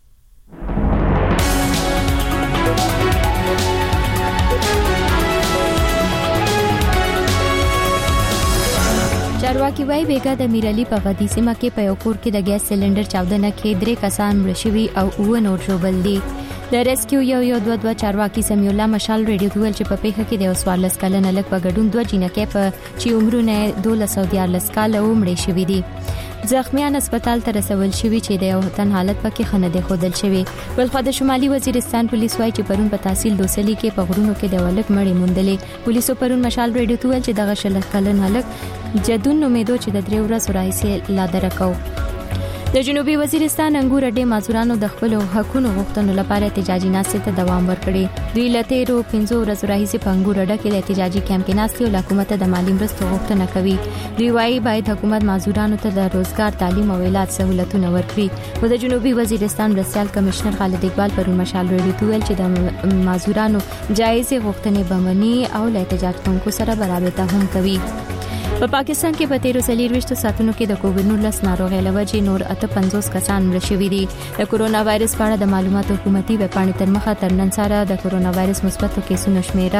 چارواکي وايي بیګا د میرالي په غدي سیمه کې په یو کور کې د ګیس سلندر چاودنه کې 3 کسان مړ شوي او 9 نور ژوبل دي. د ریسکیو یو 2 چارواکي سمیع الله مشال ریډیو ټول چې په پیښه کې د اوسوالس کلن لک په ګډون 2 جنکې په چې عمرونه 1214 کال عمر شوي دي. زخمیان هسپتال ته رسول شوي چې د یو تن حالت پکې خنده خودل شوی. بلخو د شمالي وزیرستان پولیس وايي چې پرون په تحصیل دوسلی کې په غرونو کې د ولک مړی موندلې. پولیسو پرون مشال ریډیو ټول چې دغه شل کلن هلک جدون امیدو چې د 3 ورځې راځي لا درکاو. د جنوبي وزیرستان انګور اډې مازورانو د خپل حقوقو غوښتنو لپاره احتجاجي ناستې ته دوام ورکړي. دوی لته 15 ورځې راځي په انګور اډه کې د احتجاجي کیمپ کې ناستې او حکومت د مالی مرستو غوښتنه کوي. دوی وايي باید حکومت مازورانو ته د روزګار، تعلیم او علاج سہولتونه ورکړي. خو د جنوبي وزیرستان مرستيال کمشنر خالد اقبال پرون مشال ریډیو ویل چې د مازورانو جایز غوښتنې بمني او له احتجاج کوونکو سره برابرته هم کوي. په پاکستان کې په 13 ساعتونو کې د کووډ-19 ناروغۍ لوجې نور 58 کسان مړ شوي دي. د کورونا وایرس په اړه د معلوماتو حکومتي ویب پاڼې تر مخه تر نن سره د کورونا وایرس مثبت کیسونو شمیره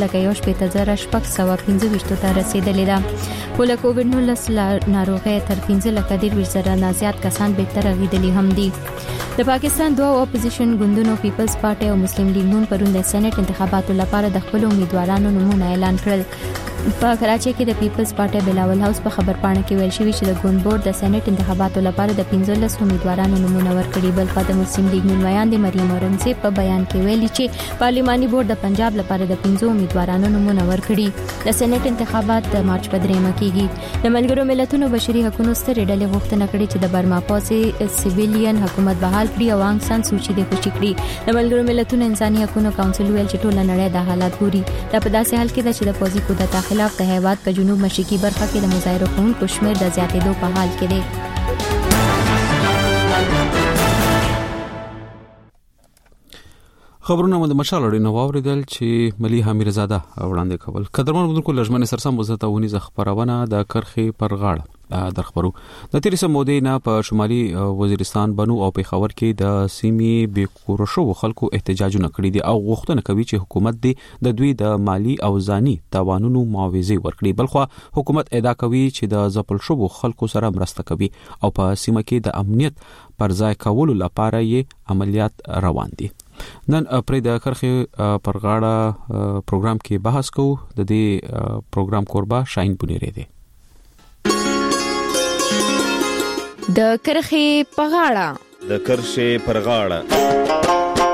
15,015,625 ته رسیدلې ده. خو له کووډ-19 ناروغۍ تر 15,000 نه زیات کسان به تر غیدلي هم دي. د پاکستان دوه اپوزیشن ګوندونو پیپلز پارټي او مسلم لیگ نون پرون د سېنات انتخاباتو لپاره د خپل امیدوارانو نومونه اعلان کړل. په کراچۍ کې د پیپلز پارټي بلاول هاوس په خبرپاڼه کې ویل شوی چې د ګوند بورډ د سېنات انتخاباتو لپاره د 15 امیدوارانو نومونه ورکړي. بل خو د مسلم لیگ نون ویان د مریم اورنګزیب په بیان کې ویلي چې پارلماني بورډ د پنجاب لپاره د 15 امیدوارانو نومونه ورکړي. د سېنات انتخابات د مارچ په 3 کېږي. د ملګرو ملتونو بشري حقوقو سترې ډلې غوښتنه کړې چې د برما پوځي سیویلین حکومت بحال کړي او آنګ سان سوچي د خوشي کړي. د ملګرو ملتونو انساني حقوقو کونسل ویل چې ټول نړۍ د حالات ګوري. دا په داسې حال کې ده چې د پوځي کودتا خلاف د هیواد په جنوب مشرقي برخه کې د مظاهره کوونکو شمېر د زیاتېدو په حال کې دی. خبرونه د مشال اړین واوریدل چې مليحه میرزاده وړاندې کول. قدرمن مدونکو لجمن سرسم وزته ونی خبرونه د کرخې پر غاړه در خبرو. د تیریسه مودې نه په شمالي وزیرستان بنو او پیښور کې د سیمې بیکور شو خلکو احتجاجونه کړي دي او غوښتنه کوي چې حکومت د دوی د مالی او ځاني تاوانونو معاوضه ورکړي. بلخو حکومت ادعا کوي چې د ځپل شو خلکو سره مرسته کوي او په سیمه کې د امنیت پر ځای کولو لپاره یې عملیات روان دي. نن پرې د کرخې پر غاړه پروګرام کې بحث کوو. د دې پروګرام کوربه شاهین بنيري دی. د کرخې په غاړه د کرخې پر غاړه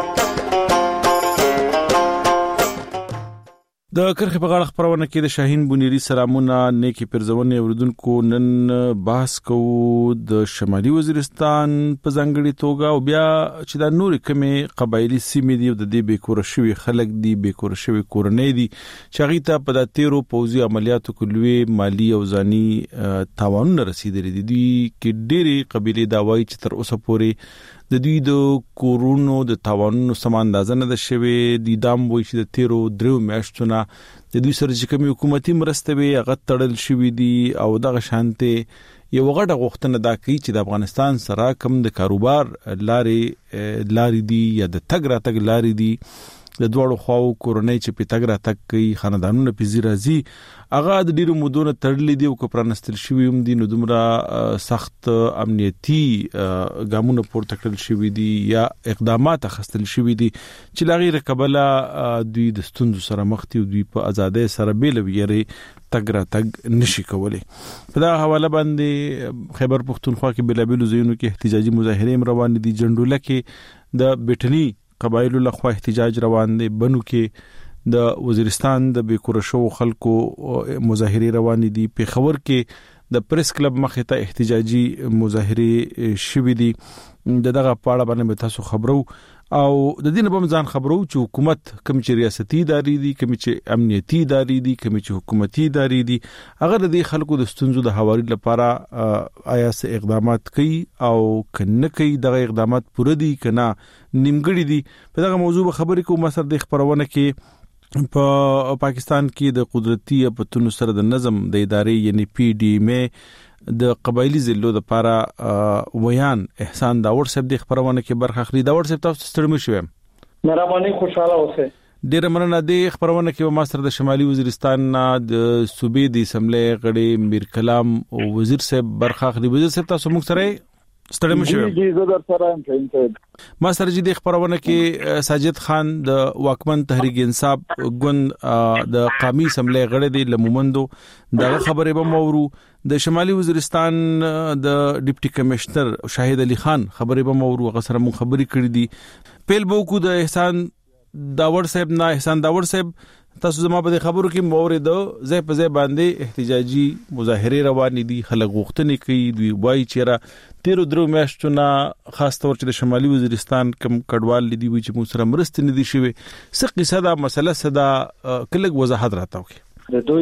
د کرخې په غاړه خبرونه کې د شاهین بنيري سلامونه نیکی پرځونه اوردونکو. نن بحث کوو د شمالي وزیرستان په ځانګړي توګه او بیا چې د نور کمې قبایلی سیمې دي د دې بیکور شوی خلک دي بیکور شوی کورنۍ دي چې هغه ته په د 13 پوځي عملیاتو کلوي مالی او ځاني تاوانونه رسیدلي دي. دوی کې ډېری قبيله داوای چې تر اوسه پورې د دوی د کورونو د تاوانونو سم اندازه نه ده شوی. د دام وایي چې د 13 میاشتونه د دوی سره چې کومي حکومتي مرسته وي هغه تړل شوی دي او دغه شانته یو غټه غوښتنه دا کوي چې د افغانستان سره کوم د کاروبار لارې دي یا د تګ راتګ لارې دي د دوړو خواو کورونای چې پتاګرا تک کوي خاندانونو په زیرازي هغه د ډیرو مودونو تړلې دی او کپرانستل شوی هم دي نو دومره سخت امنیتي ګامونه پورته کړل شوی دي یا اقدامات اخستل شوی دي چې لاغیر قبله دوی د ستونزو سره مخ دي او دوی په ازادۍ سره بیل ویری تګرا تګ نشي کولای. په دا حواله باندې خیبر پختونخوا کې بلابل زینو کې احتجاجي مظاهره روان دي. جندوله کې د بیٹنی قبایلو لخوا احتجاج روان دي. بنو کې د وزیرستان د بیکورشو خلکو مظاهره روان دي. په خبر کې د پریس کلب مخې ته احتجاجي مظاهره شوې دي. دغه پاړه باندې تاسو خبرو او د دین په ځان خبرو چې حکومت کوم چې ریاستي ادارې دي کوم چې امنیتي ادارې دي کوم چې حکومتي ادارې دي هغه د خلکو د ستونزو د حواري لپاره آیا څه اقدامات کوي او کنه کوي دغه اقدامات پوره دي کنه نیمګړي دي. په دغه موضوع خبرې کوم سره د خبرونه کې په پاکستان کې د قدرتي پتون سره د نظم د ادارې یعنی پی ډی ایم د قبایلی ضلعو د لپاره ویان احسان داور صاحب د خبرونه کې برخه اخلي. داور صاحب تاسو ستړي شوم. مهرباني خوشاله اوسئ. ډیر مننه. د خبرونه کې ماستر د شمالي وزیرستان د صوبې د اسمبلی غړي میر کلام او وزیر صاحب برخه اخلي. وزیر صاحب تاسو موږ سره ستړي شوم. جی زه در سره یم. ماستر جی د خبرونه کې ساجد خان د واکمن تحریک انصاف ګوند د قومي اسمبلی غړي د لمومندو دغه خبره به مورو. د شمالي وزیرستان د ډیپټي کمشنر شاهد علي خان خبره به مورو غسر مون خبري کړې دي. پیل بوکو د احسان داور صاحب نه احسان داور صاحب تاسو زما په خبرو کې مورید زې په زې باندې احتجاجي مظاهره روان دي. خلک غوښتنې کوي دوی وایي چې 13 میاشتونه خاص تور چې د شمالي وزیرستان کم کډوال لیدي وي چې موږ سره مرسته نه دي شوی. څه قصه دا مسله صدا کله وضاحت راته د دوی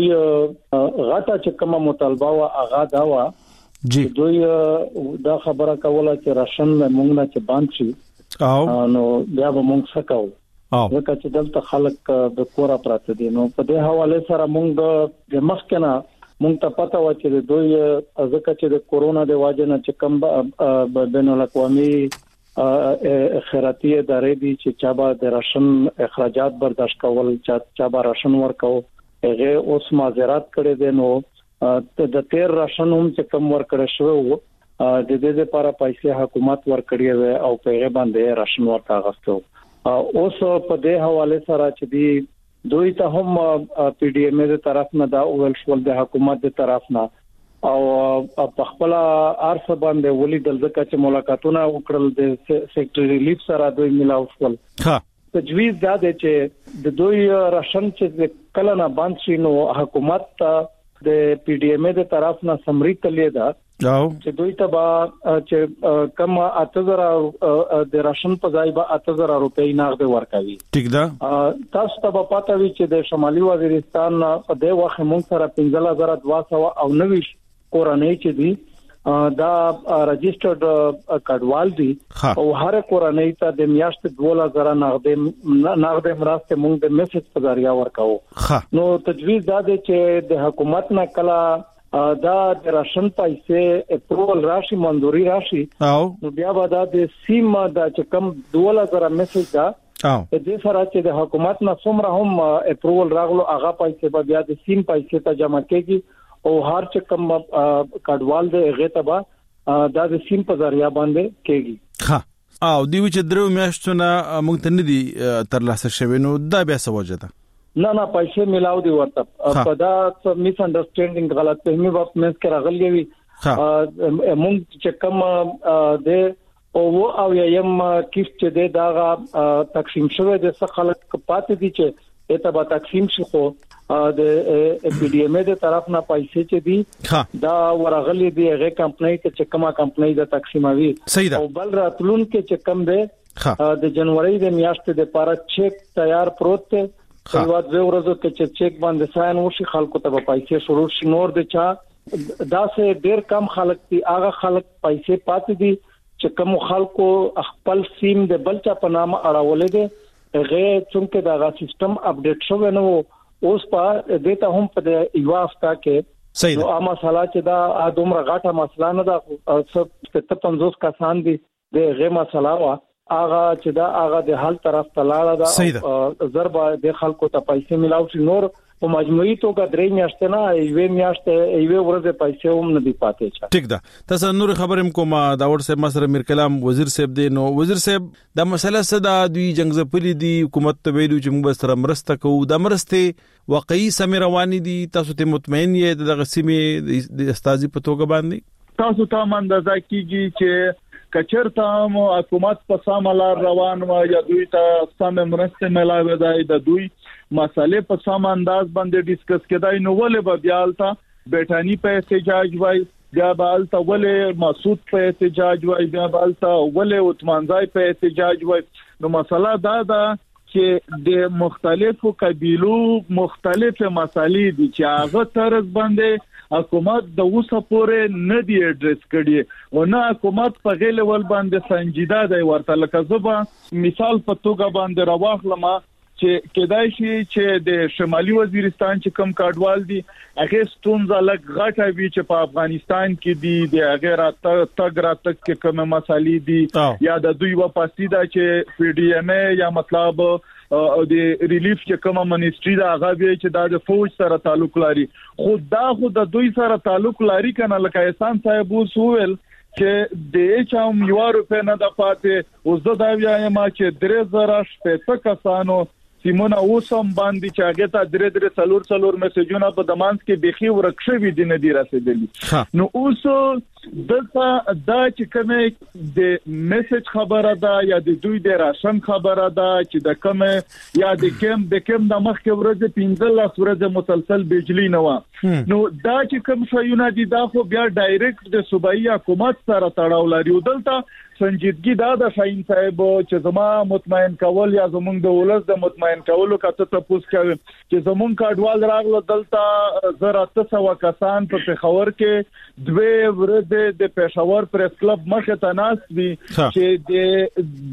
غاټه چې کومه مطالبه وا اغا دا وا جی دوی دا خبره کوله چې راشن موږ نه چې باندې شي او نو بیا به موږ سکاو ځکه چې دلته خلک د کورا پراته دي. نو په دې حواله سره موږ د مخکنه موږ ته پته و چې دوی ځکه چې د کورونا د واجب نه چې کم بین الاقوامي خیراتي ادارې دي چې چا به د راشن اخراجات برداشت کول چا به راشن ورکاو هغه اوس معذرت کړي دي. نو د تیر راشن هم چې کم ورکړ شو د دې لپاره پیسې حکومت ورکړي وي او په هغه باندې راشن ورکا غوښتو. اوس په دې حواله سره چې دی دوی ته هم پی ډی ایم د طرف نه دا اول شول د حکومت د طرف نه او په خپل ارث باندې ولیدل ځکه چې ملاقاتونه وکړل د سیکټری ریلیف سره دوی ملاو شول. تجویز دا دی چې د دوی راشن چې کله نه باندې شي نو حکومت د پی ډی ایم د طرف نه سمری تللی دا چې دوی ته چې کم 8000 د راشن په ځای به 8000 روپۍ نغد ورکوي. ټیک ده. تاسو ته په پاتې وي چې د شمالي وزیرستان په دې وخت موږ سره 15209 کورنۍ چې دي دا رجسټرډ کډوال دي او هر کورنۍ ته د میاشت 2000 نغد مرسته موږ د میسج په ذریعہ ورکاو. نو تجویز دا دی چې د حکومت نه کلا دا د راشن پیسې اپروول راشي منځوري راشي نو بیا به دا د سیم دا چې کم 2000 میسج دا دې سره چې د حکومت نه څومره هم اپروول راغلو هغه پیسې به بیا د سیم پیسې ته جمع کېږي او هر چې کم کډوال دی هغه ته دا د سیم په ذریعہ باندې کېږي. او دی چې درو میاشتونه موږ ته نه دي تر لاسه شوی نو دا بیا څه وجه ده؟ نه پیسې ملاو دي ورته په دا میس انډرسټینډینګ غلط فهمي په منځ کې راغلی وي. موږ چې کم د او یم کیف چې د داغه تقسیم شوی د څه خلک پاتې دي چې اته به تقسیم شي خو د پی ډی ایم د طرف نه پیسې چې دي دا ورغلي دي هغه کمپنۍ چې کومه کمپنۍ د تقسیموي او بل راتلون کې چې کم ده د جنوري د میاشتې د لپاره چیک تیار پروت دی. یوازې زه ورځو کې چې چیک باندې ساين وشي خلکو ته به پیسې شروع شي. نور د چا دا سه ډیر کم خلک دي هغه خلک پیسې پاتې دي چې کوم خلکو خپل سیم د بلچا په نامه اړولې دي هغه څنګه دا سیستم اپډیټ شوی نو اوس په دیتا هم په یو هفته کې نو اما مسله چې دا دومره غاټه مسله نه ده 750 کسان دي د غي مسله وا هغه چې دا هغه د حل طرف ته لاړه ده ضربه د خلکو ته پیسې ملاو شي نور په مجموعي توګه درې میاشتې نه ایوه میاشتې ایوه ورځې پیسې هم نه دی پاتې چا ټیک ده تاسو نور خبرم کوم دا ور صاحب مسره میر کلام وزیر صاحب دی نو وزیر صاحب دا مسله صدا دوی جنگ زپلی دی حکومت ته ویلو چې موږ سره مرسته کوو د مرسته واقعي سم رواني دي تاسو ته مطمئن یې د غسیمه د استاذي په توګه باندې تاسو ته اندازه کیږي چې کچرته مو حکومت په سملار روان و یا دوی ته سم مرسته ملاوي د دوی مسالې په سم انداز باندې ډیسکس کېدای نو ولې به بیالتا بیٹانی په احتجاج وای بیا بالتا ولې مسعود په احتجاج وای بیا بالتا ولې عثمانزای په احتجاج وای نو مسله دا ده چې د مختلفو قبيلو مختلفه مسالې دي چې هغه طرز باندې حکومت د اوسه پورې نه دی اډریس کړي او نه حکومت په غیل ول باندې سنجیده دی ورته لکه زبا مثال په توګه باندې راوخلم چې کدای شي چې د شمالي وزیرستان چې کم کډوال دي هغه ستونزه لګ غټه وی چې په افغانستان کې دي د هغه راتګ کې کومه مسالې دي یا د دوی واپسی دا چې پی ډی ایم ای یا مطلب او د ریلیف چې کومه منیسټری دا هغه وی چې د فوج سره تعلق لري خود د دوی سره تعلق لري کنه لکه احسان صاحب وسوول چې د چم یو روپې نه د پاتې اوس دا وایم چې 3000 کسانو سیمونه اوسم باندې چې هغه ته څلور میسجونه په دمانس کې بيخي ورکشوي دي نه دی رسیدلی نو اوس دلته دا چې کومه د میسج خبره ده یا د دوی د راشن خبره ده چې د کومه یا د کوم د مخکې ورځ 15 ورځې مسلسل بجلی نه و نو دا چې کوم شایونه دي دا خو بیا ډایرکټ د صوبایي حکومت سره تړاو لري دلته سنجیدګي دا د شاین صاحب چې زما مطمئن کول یا زمونږ د ولس د مطمئن کولو کته تاسو کوي چې زمونږ کډوال راغله دلته 1800 کسان په پېښور کې دوه ورځې د پېښور پریس کلب مخه ته ناس دي چې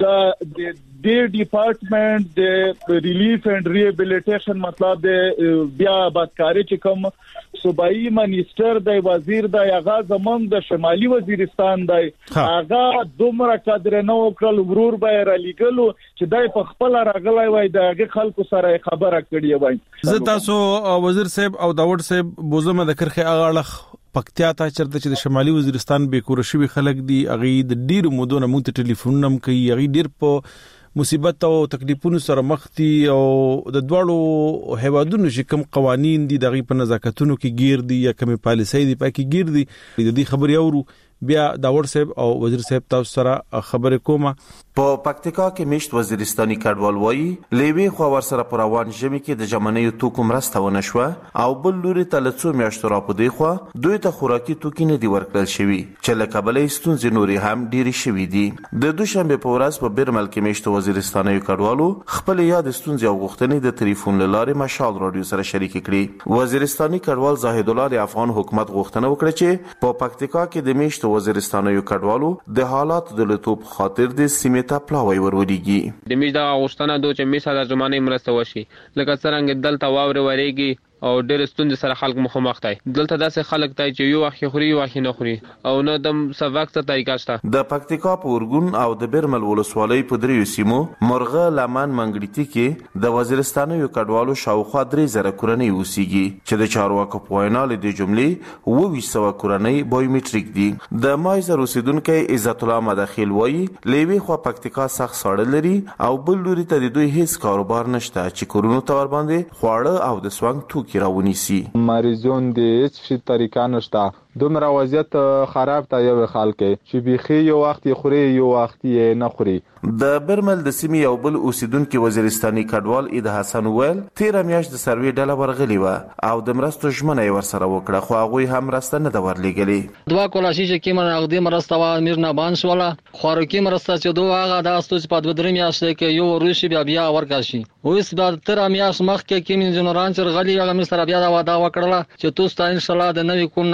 د ډپارټمنټ د ریلیف اینڈ ریهابیلیټیشن مطلب د بیا بدکاری چې کوم صوبایي منیسټر د وزیر د هغه زمونږ د شمالي وزیرستان د هغه دومره قدر نه وکړل ورور به را لګلو چې دای په خپل راغلی وای د هغه خلکو سره خبره کړی وای زه تاسو وزیر صاحب او داوود صاحب بوزمه د کرخه اغاړه پکتیا ته چرته چې د شمالي وزیرستان به کورشوي خلک دي اغه د ډیر مودونه مونږ ټلیفون نم کوي اغه ډیر په مصیبت او تکلیفونو سره مخ دي او د دوړو هیوادونو چې کوم قوانين دي دغه په نزاکتونو کې گیر دي یا کوم پالیسۍ دي پکې گیر دي د دې خبري اورو بیا داوود صاحب او وزیر صاحب تاسو سره خبرې کومه په پکتیکا کې میشت وزیرستاني کډوال وایي لیوي خو ور سره پروان ژمي کې د جمعنیو توکو مرسته ونه شو او بل لوري ته لڅو میاشتو را پدې خو دوی ته خوراکي توکي نه دی ورکړل شوی چې له کابلې ستونزې نوري هم ډېری شوی دي د دوشنبه په ورځ په بیرمل کې میشت وزیرستاني کډوالو خپل یاد ستونزې او غوښتنې د ټلیفون لارې مشال رادیو سره شریک کړي وزیرستاني کډوال زاهد الله افغان حکومت غوښتنه وکړه چې په پکتیکا کې د میشت وزیرستاني کډوالو د حالات د لټوب خاطر د سیمې ته پلاوی وروديږي د میش دا غوښتنه دوه چې میسا د زمانه مرسته وشي لکه څنګه دلته واوري وريږي او ډېر ستوندې سره خلک مخامخ دي دلته داسې خلک دي چې یو وخت خوري یو وخت نه خوري او نه د سبق ته طریقه شته د پکتیکا په ورګون او د بیرمل ولسوالۍ په دریو سیمو مرغه لمن منګړیتی کې د وزیرستان یو کډوالو شاوخوا 3000 کورنۍ اوسېږي چې د چارواکو په وینا له دې جملې 2200 کورنۍ بایومټریک دي د مایزر اوسیدونکو عزت الله مداخل وایي لیوي خو پکتیکا سخت ساړه لري او بل لوري ته د دوی هیڅ کاروبار نشته چې کورونو تور باندې خواړه او د سوانګ توکي راونیسي مریضون د هیڅ شي طریقه نشته دومره وضعیت خراب تا یو خلک چې بيخي یو وخت خوري یو وخت نه خوري د برمل د سیمې یو بل اوسیدونکو وزیرستاني کډوال اید حسن ویل 13 میاشت د سروي ډله ورغلی و او د مرستو ژمنه ور سره وکړه خو هغه هم راسته نه د ورلېګلې دوا کولاشي چې کیمه اقدام مرسته و میرنا بانش ولا خوراکي مرسته چې دوه هغه د استوس په 2 میاشت کې یو روشي بیا ورکاشي اوس بعد 13 میاشت مخکې کیمه جنرال چر غلي هغه مستر بیا دا وعده وکړه چې تاسو ته ان شاء الله د نوې کوم نه دوله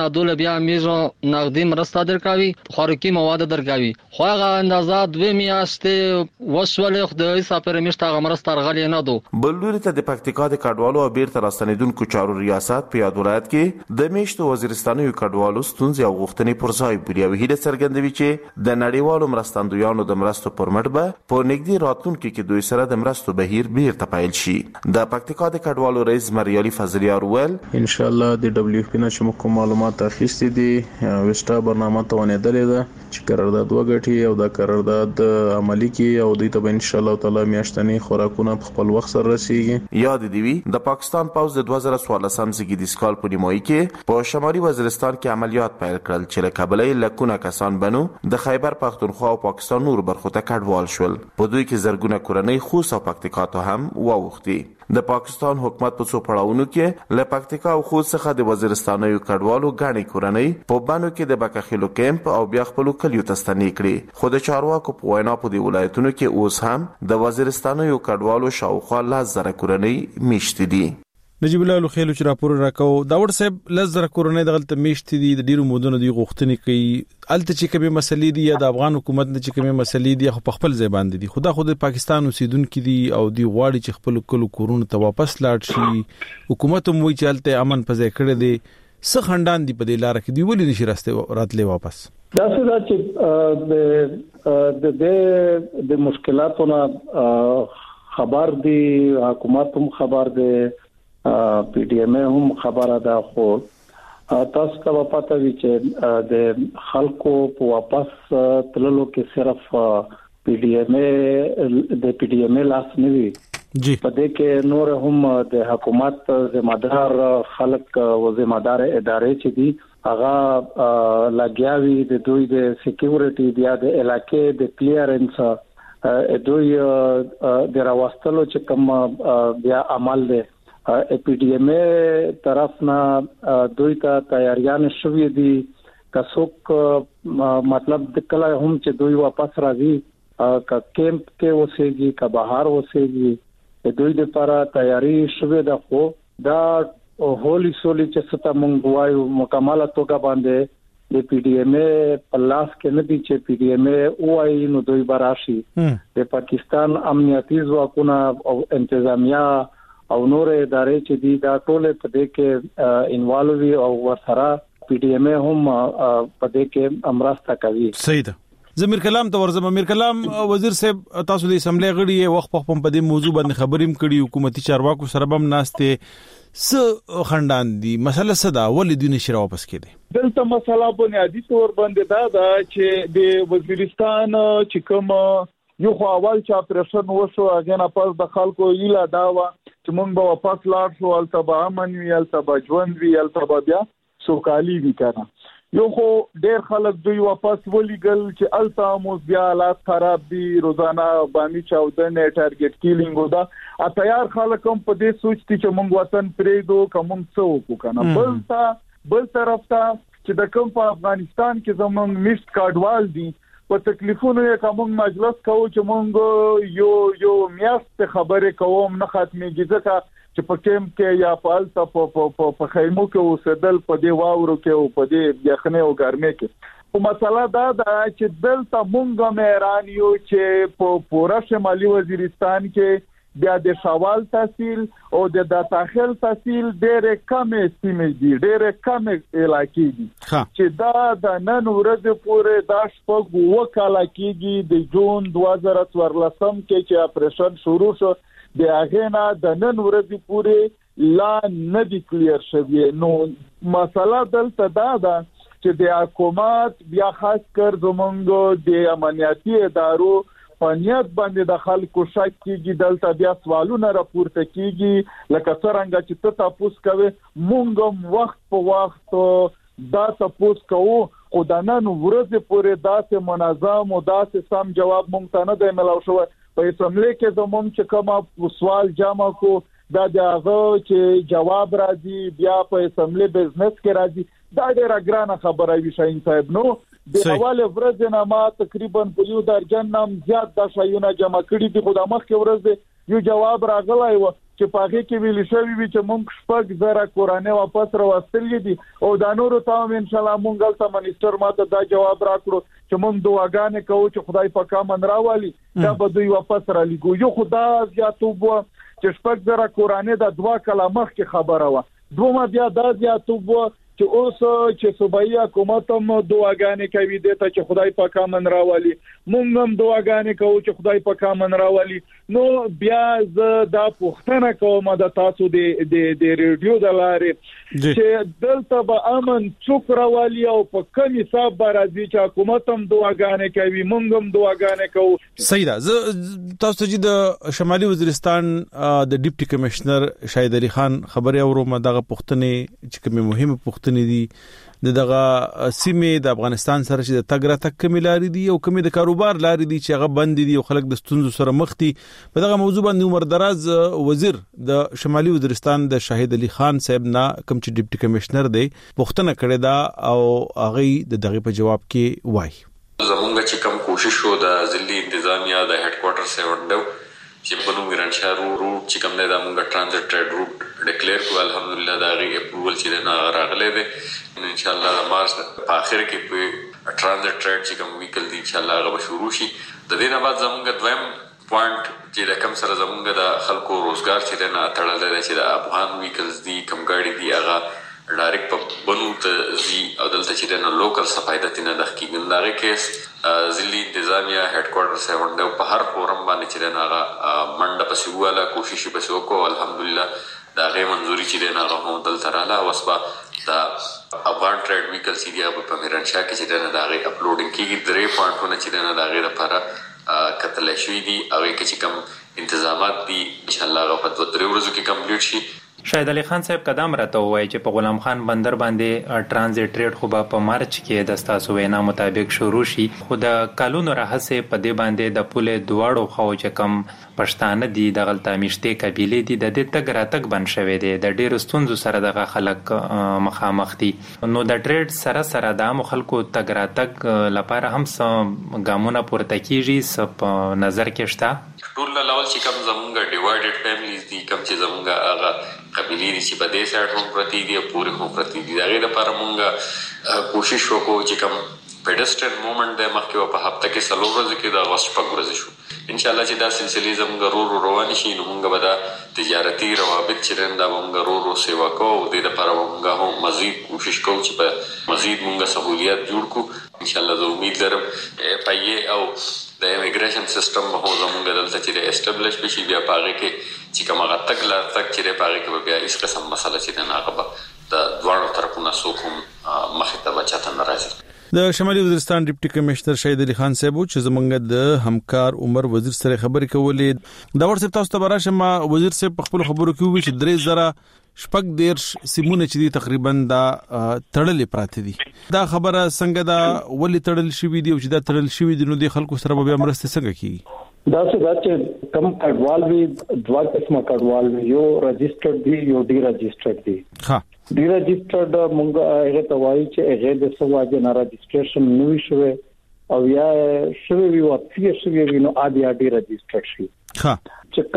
بیا میزو نقدي مرسته درکاوي خوراکي مواد درکاوي خو هغه اندازه 2 میاشتې وسولې خدای سپاره مشته غمرسته غلې نه دو بلوري ته د پکتیکا د کډوالو او بیرته راستنیدونکو چارو ریاست په یاد ولایت کې د میشتو وزیرستاني کډوالو ستونزې او غوښتنې پر ځای بوري او هیله څرګندوي چې د نړیوالو مرستندویانو د مرستو پرمټ به په نږدې راتلونکي کې دوی سره د مرستو بهیر بیرته پیل شي. د پکتیکا د کډوالو رئیس مریالي فضلیار ول ان شاء الله د دبليو اف پی نه چې کوم معلومات اخیستې دي وسټا برنامه ته ونیدلې ده چې قرارداد وګټي او د قرارداد عملی کې او دوی ته ان شاء الله تعالی میاشتنی خوراکونه په خپل وخت سره رسیږي. یاد دی وی د پاکستان پوز د 2014 زګیدي سکال په نیمایي کې په شمالي وزیرستان کې عملیات پیل کړل چې له کابلې لکونه کسان بنو د خیبر پختونخوا او پاکستان نور برخو ته کډوال شول. په دوی کې زرګونه کورنۍ خوست او پکتیکا ته هم واوښتي. د پاکستان حکومت په څو پړاوونو کې له پکتیکا او خوست څخه د وزیرستاني کډوالو غاڼې کورنۍ په بانو کې د بکخلو کیمپ او بیا خپل کلیو ته ستنې کړې. خو د چارواکو په وینا په دې ولایتونو کې اوس هم د وزیرستاني کډوالو شاوخوا 10,000 کورنۍ میشته دي. نجیب الله لوخیلو چې راپور راکاو دا ور صاحب 10,000 کورنۍ دغلت میشته دي د ډیرو مودونو دی غوښتنې کوي الته چې کومه مسلې دي یا د افغان حکومت نه چې کومه مسلې دي خو خپل ځای باندې دي خدا خود پاکستان اوسیدونکو دي او دی غواړي چې خپل کلو کورونه ته واپس لاړ شي حکومت هم وی چلته امن پځای کړی دي څه خندان دي په دې لار کې دی ولې نشي راتلې واپس دا څه چې د مشکلاتونو خبر دي حکومت هم خبر دي پی ډی ایم هم خبره ده خو تاسو ته پته وی چې د خلکو په واپس تللو کې صرف پی ډی ایم لاس نه وی جی په دې کې نور هم د حکومت ذمہدار خلک او ذمہدار ادارې چې دي هغه لګیاوي د دوی د سکیورټي بیا د علاقې د کلیرنس دوی د راوستلو چې کوم بیا عمل دی پی ډی ایم طرف نه دوی ته تیاریان شوې دي کڅوک مطلب د کله هم چې دوی واپس راځي کا کیمپ کې وسېږي کا بهر وسېږي دوی لپاره تیاری شوې ده خو دا هولي سولي چې ستا مونږ وایو مکمله توګه باندې د پی ډی ایم پلاس کې نه دي چې پی ډی ایم وایي نو دوی براشي د پاکستان امنیتي ځواکونه او انتظامیه او نور ادارې چې دي دا ټول په دې کې انوالو وي او ورسره پی ډی ایم هم په دې کې امرسته کوي. صحیح ده. زمیر کلام ته ورزم امیر کلام وزیر صاحب تاسو د اسمبلی غړي وخت په دې موضوع باندې خبریم کړي حکومتي چارواکو سره هم ناشته س خندان دي مسله صدا ولې دونه شرا واپس کړي دلته مسله بنیادی تور باندې دا چې د وزیرستان چې کوم یو خو اول چې اپریشن وشو هغه نه پس د خلکو ایله داوا چې مونږ به واپس لاړ شو التبا امن وی التبا ژوند وی التبا بیا سوکالي وی کنه یو خو ډېر خلک دوی واپس ولېګل چې التا مو بیا حالات خراب دي روزانه باندې چاودنه ټارګټ کیلینګ ودا تیار خلک هم په دې سوچ دي چې مونږ وطن پرېږدو کوم څه وکړو کنه بل طرف ته چې د کوم په افغانستان کې زمونږ میشت کډوال دي په تکلیفونو یې کوم مجلس کوو چې مونږ یو میاشت خبرې کوم نه ختمېږي ځکه چې په کیمپ کې یا پالته په خیمو کې اوسېدل په دې واورو کې او په دې یخنۍ او ګرمۍ کې او مسله دا ده چې دلته مونږ مهران یو چې په پورا شمالي وزیرستان کې بیا د شوال تحصیل او د داخل تحصیل ډېر کم سیمې دي ډېر کم علاقې دي چې دا د نن ورځې پورې دا شپږ وکاله کېږي د جون 2014 کې چې اپریشن شروع شو د هغه نه د نن ورځې پورې لا نه دی کلیر شوی نو مسله دلته دا ده چې د حکومت بیا خاص کر زمونږ د امنیتي ادارو پنیت باندې د خلکو شک کیږي دلته بیا سوالونه راپورته کیږي لکه څنګه چې تاسو کوي مونږ وخت په وخت دا تاسو کوو خو د نن ورځې پورې داسې منظم او داسې سم جواب مونږ ته نه دی ملاو شوی په اسمبلی کې زموږ چې کوم سوال جمع کو دا دغه چې جواب راځي بیا په اسمبلی بزنس کې راځي دا ډېر ګرانه خبره وي شاهین صاحب نو د اول ورځ نه ما تقریبا په یو درجن نام زیات د شایونه جمع کړي دي خو د مخکې ورځ یو جواب راغلی و چې پاګه کې ویل شوی وي چې موږ شپږ زره کورانه واپس راوستلې دي او دا نور ته ان شاء الله موږ ته منیسټر ماته دا جواب راکړو چې موږ دعاګانې کوو چې خدای په کامن راوالي دا به دوی واپس را لګو یو خدای زیاتو بو چې شپږ زره کورانه د 2 کاله مخکې خبره و دوه بیا دا زیاتو بو چې اوس چې صوبایي حکومت هم دعاګانې کوي دته چې خدای په کامن راوالي موږ هم دعاګانې کوو چې خدای په کامن راوالي نو بیا ز دا پوښتنه کوم د تاسو د ریډیو د لارې چې دلته به امن څوک راوالي او په کوم حساب راځي چې حکومت هم دعاګانې کوي موږ هم دعاګانې کوو صحیح ده تاسو چې د شمالي وزیرستان د ډیپټي کمشنر شاهد علي خان خبري اورم دغه پوښتنه چې کومه مهمه پوښتنه دي دغه سیمه د افغانستان سره چې د تګ راتګ کمی لاري دي او کمی د کاروبار لاري دي چې هغه بند دي او خلک د ستونزو سره مخ دي په دغه موضوع باندې عمر دراز وزیر د شمالي وزیرستان د شاهد علي خان صاحب نه کوم چې ډیپټي کمشنر دی پوښتنه کړې ده او هغه دغه په جواب کې وایي زمونږ چې کوم کوشش وو د ضلعي انتظامیه د هډ کوارټر سیونډو چې په نوم ګرانشاه روټ چې کوم د موږ ترانزیت ټریډ روټ ډیکلیئر کړو الحمدلله دا غي اپروول چې نه راغلی دی ان شاء الله مارچ په اخر کې په ترانزیت ټریډ چې کوم ویکل دی ان شاء الله هغه شروع شي د دې نه بعد زموږ دویم پوینټ چې د کم سره زموږ د خلکو روزګار چې نه تړل دی چې د افغان ویکلز دی کم ګاډي دی هغه ډایرکټ په بنو ته زی او دلته چې د لوکل صفایدت نه د حقیقتنه کیس ضلعي انتظامیه هډ کوارټر سیونډو په هر فورم باندې چې نه هغه منډه پسې واله کوشش پسې وکړو الحمدلله دا غي منزوري چې نه هغه دلته رااله وسبا دا افغان ټریډ ویکل سی دی په میرانشاه کې چې نه دا غي اپلوډینګ کیږي 3 پوینټونه چې نه دا غي لپاره کتل شوی دی او کې کوم انتظامات دي ان شاء الله په 2-3 ورځو کې کمپلیټ شي شاهد علي خان صاحب قدم راته وایي چې په غلام خان بندر باندې ترانزیت ټریډ خو په مارچ کې د تاسو وینا مطابق شروع شي خو د کالونو راهسه په دې باندې د پوله دواړو خو چې کم پښتانه دي د غلطه میشته قبيله دي د دې تګ راتګ بن شوی دي د ډیرو ستونزو سره د خلک مخامخ دي نو د ټریډ سره د خلکو تګ راتګ لپاره هم څه ګامونه پورته کیږي په نظر کې شته ټول لاول چې کوم زمونږ ډیوایډډ فیملیز دي کوم چې زمونږ هغه قبيلي چې په دې سایډ هم پرتی دي او پوره هم پرتی دي دا غي لپاره مونږ کوشش وکړو چې کوم پیډسترین موومېنټ د مخکې په هفته کې سلو ورځې کې د غوښ په ورځ شو ان شاء الله چې دا سلسله زموږ روان شي نو مونږ به دا تجارتي روابط چې دا مونږ سیوا کوو د دې لپاره مونږ هم مزید کوشش کوو چې په مزید مونږ سہولیات جوړ کړو ان شاء الله زه امید لرم پایې او د امیګریشن سیستم هو زموږ دلته چې اسټابلیش بشي بیا پاره کې چې کومه تک لا تک چې پاره کې بیا هیڅ قسم مسله چې نه هغه د دوه طرفونو سوکم مخه ته بچاته ناراضي د شمالي وزیرستان ډیپټي کمشنر شاهد علي خان صاحب چې زمونږ د همکار عمر وزیر سره خبرې کولې دا ورسره تاسو ته راشه ما وزیر صاحب په خپل خبرو کې وی چې 3000 شپږ دیرش سیمونه چې دي تقریبا دا تړلې پراته دي دا خبره څنګه دا ولې تړل شوې دي او چې دا تړل شوې دي نو د خلکو سره به مرسته څنګه کیږي دا څه چې کم کډوال وی دوا قسمه کډوال یو رجسټرډ دی یو ډی رجسټرډ دی ها ډی رجسټرډ مونږ هغه ته وایي چې هغه د سواجه نه رجسټریشن نوي شوی او یا شوی وی او شوی وی نو ډی رجسټرډ شي ها چې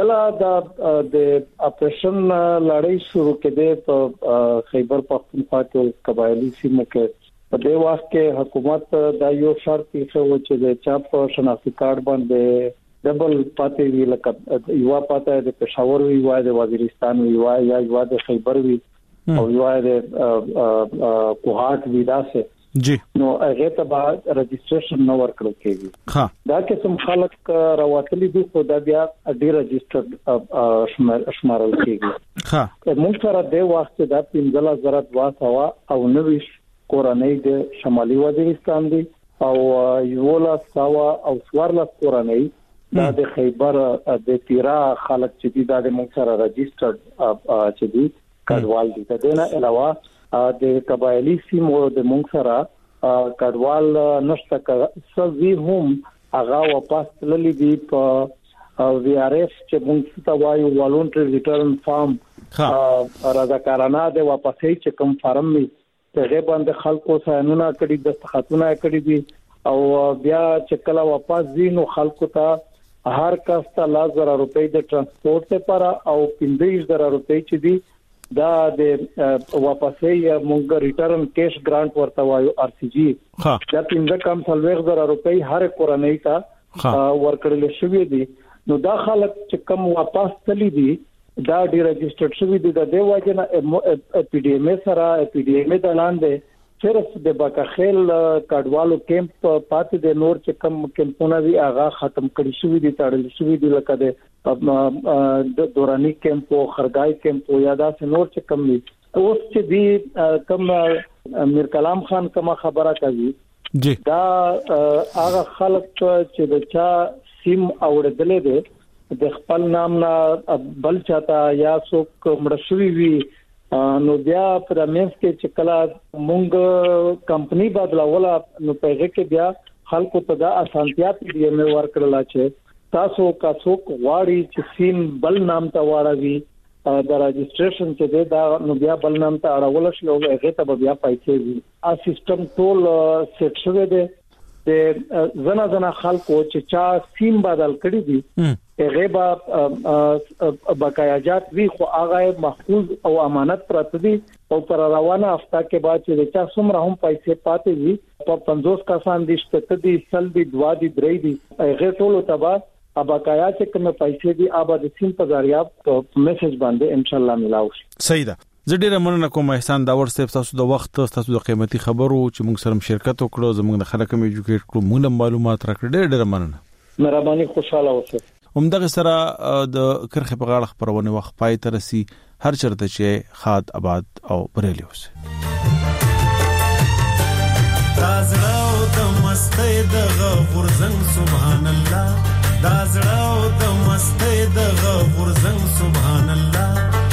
کله د اپریشن لړۍ شروع کړي په خیبر پختونخوا کې قبایلی سیمو کې په دې وخت کې حکومت دا یو شرط یې و چې د چاپ شناختی کارت باندې ډبل پاتې وی لکه یو پاتې د پېښور وی وای د وزیرستان وی وای یا یو د خیبر وی او یو د کوهات وی داسه جی نو هغه ته بعد رجسټریشن نو ورکړل کېږي ها دا قسم خلک راوتلي دي خو دا بیا ډی رجسټرډ شمارل کېږي ها موږ سره د وخت د 15000 او 90 کورنۍ د شمالي وزیرستان دي او یولا سوا او سوارلا کورنۍ دا د خیبر د تیرا خلک چې دي د موږ سره رجسټرډ چې دي کډوال دي دا نه علاوه د قبایلی سیمو د مونږ سره کډوال نشته سوي هم هغه واپس تللی دي په وی آر اف چې مونږ ته وایو والونټری ریټرن فارم رضاکارانه د واپسې چې کوم فارم می ته باندې خلکو ساينونه کړي د خاتونه کړي دي او بیا چې کله واپس دي نو خلکو ته هر کس ته 10,000 روپۍ د ترانسپورت لپاره او 15,000 روپۍ چې دي دا د واپسې مونږ ریټرن کیش ګرانټ ورته وایو RCG دا 15,000 روپۍ هر کورنۍ ته ورکړل شوې دي. نو دا خلک چې کم واپس تللی دي دا ډیر رجسټرډ شوی دي د دیواجنه PDMA سره PDMA د لاندې صرف د باکخیل کډوالو کیمپ پاتې د نور چې کم کیمپونه وی هغه ختم کړی شوی دي تړل شوی دي لکه د دورانی کیمپ او خرګای کیمپ او یادا نور چې کم دي اوس چې دی کم میر کلام خان کومه خبره کوي جی دا هغه خلک چې د چا سیم اوریدلې ده د خپل نام نه بل چاته یا څوک مړشوي وي نو بیا پر امینس کې چې کله مونږ کمپنی بدلوله نو پیغه کې بیا خلکو ته دا اسانتیا PDMA ورکړل چې تاسو کا څوک واړی چې سیم بل نام ته واړوي دا رجسټریشن چې دا نو بیا بل نام ته اړول شي او هغه ته بیا پیسې وي ا سیستم ټول سیټ شوی دی د زنا خلکو چې چا سیم بدل کړی دي هغه با بقایاجات وی خو هغه محفوظ او امانت پراته دي او پر روانه هفته کې بعد چې چا څومره هم پیسې پاتې وي په 50 کسان دي شته دي سل دي دوا دي درې دي هغه ټول تبا ابقایا چې کوم پیسې دي آباد سیم په ذریعہ میسج باندې ان شاء الله ملاوي. صحیح ده. زه ډیره مننه کوم احسان داور صاحب تاسو د وخت تاسو د قیمتي خبرو چې موږ سره شرکت وکړو زموږ د خلکو مې ایجوکیټ کړو موږ معلومات راکړل ډیره مننه. مهرباني خوشاله اوسئ. همدغه سره د کرخه په غاړه خبرونه وخت پای ترسي هر چرته چې خاد آباد او بریلی اوسه. دازړو د مستۍ د غورزنګ سبحان الله دازړو د مستۍ د غورزنګ سبحان الله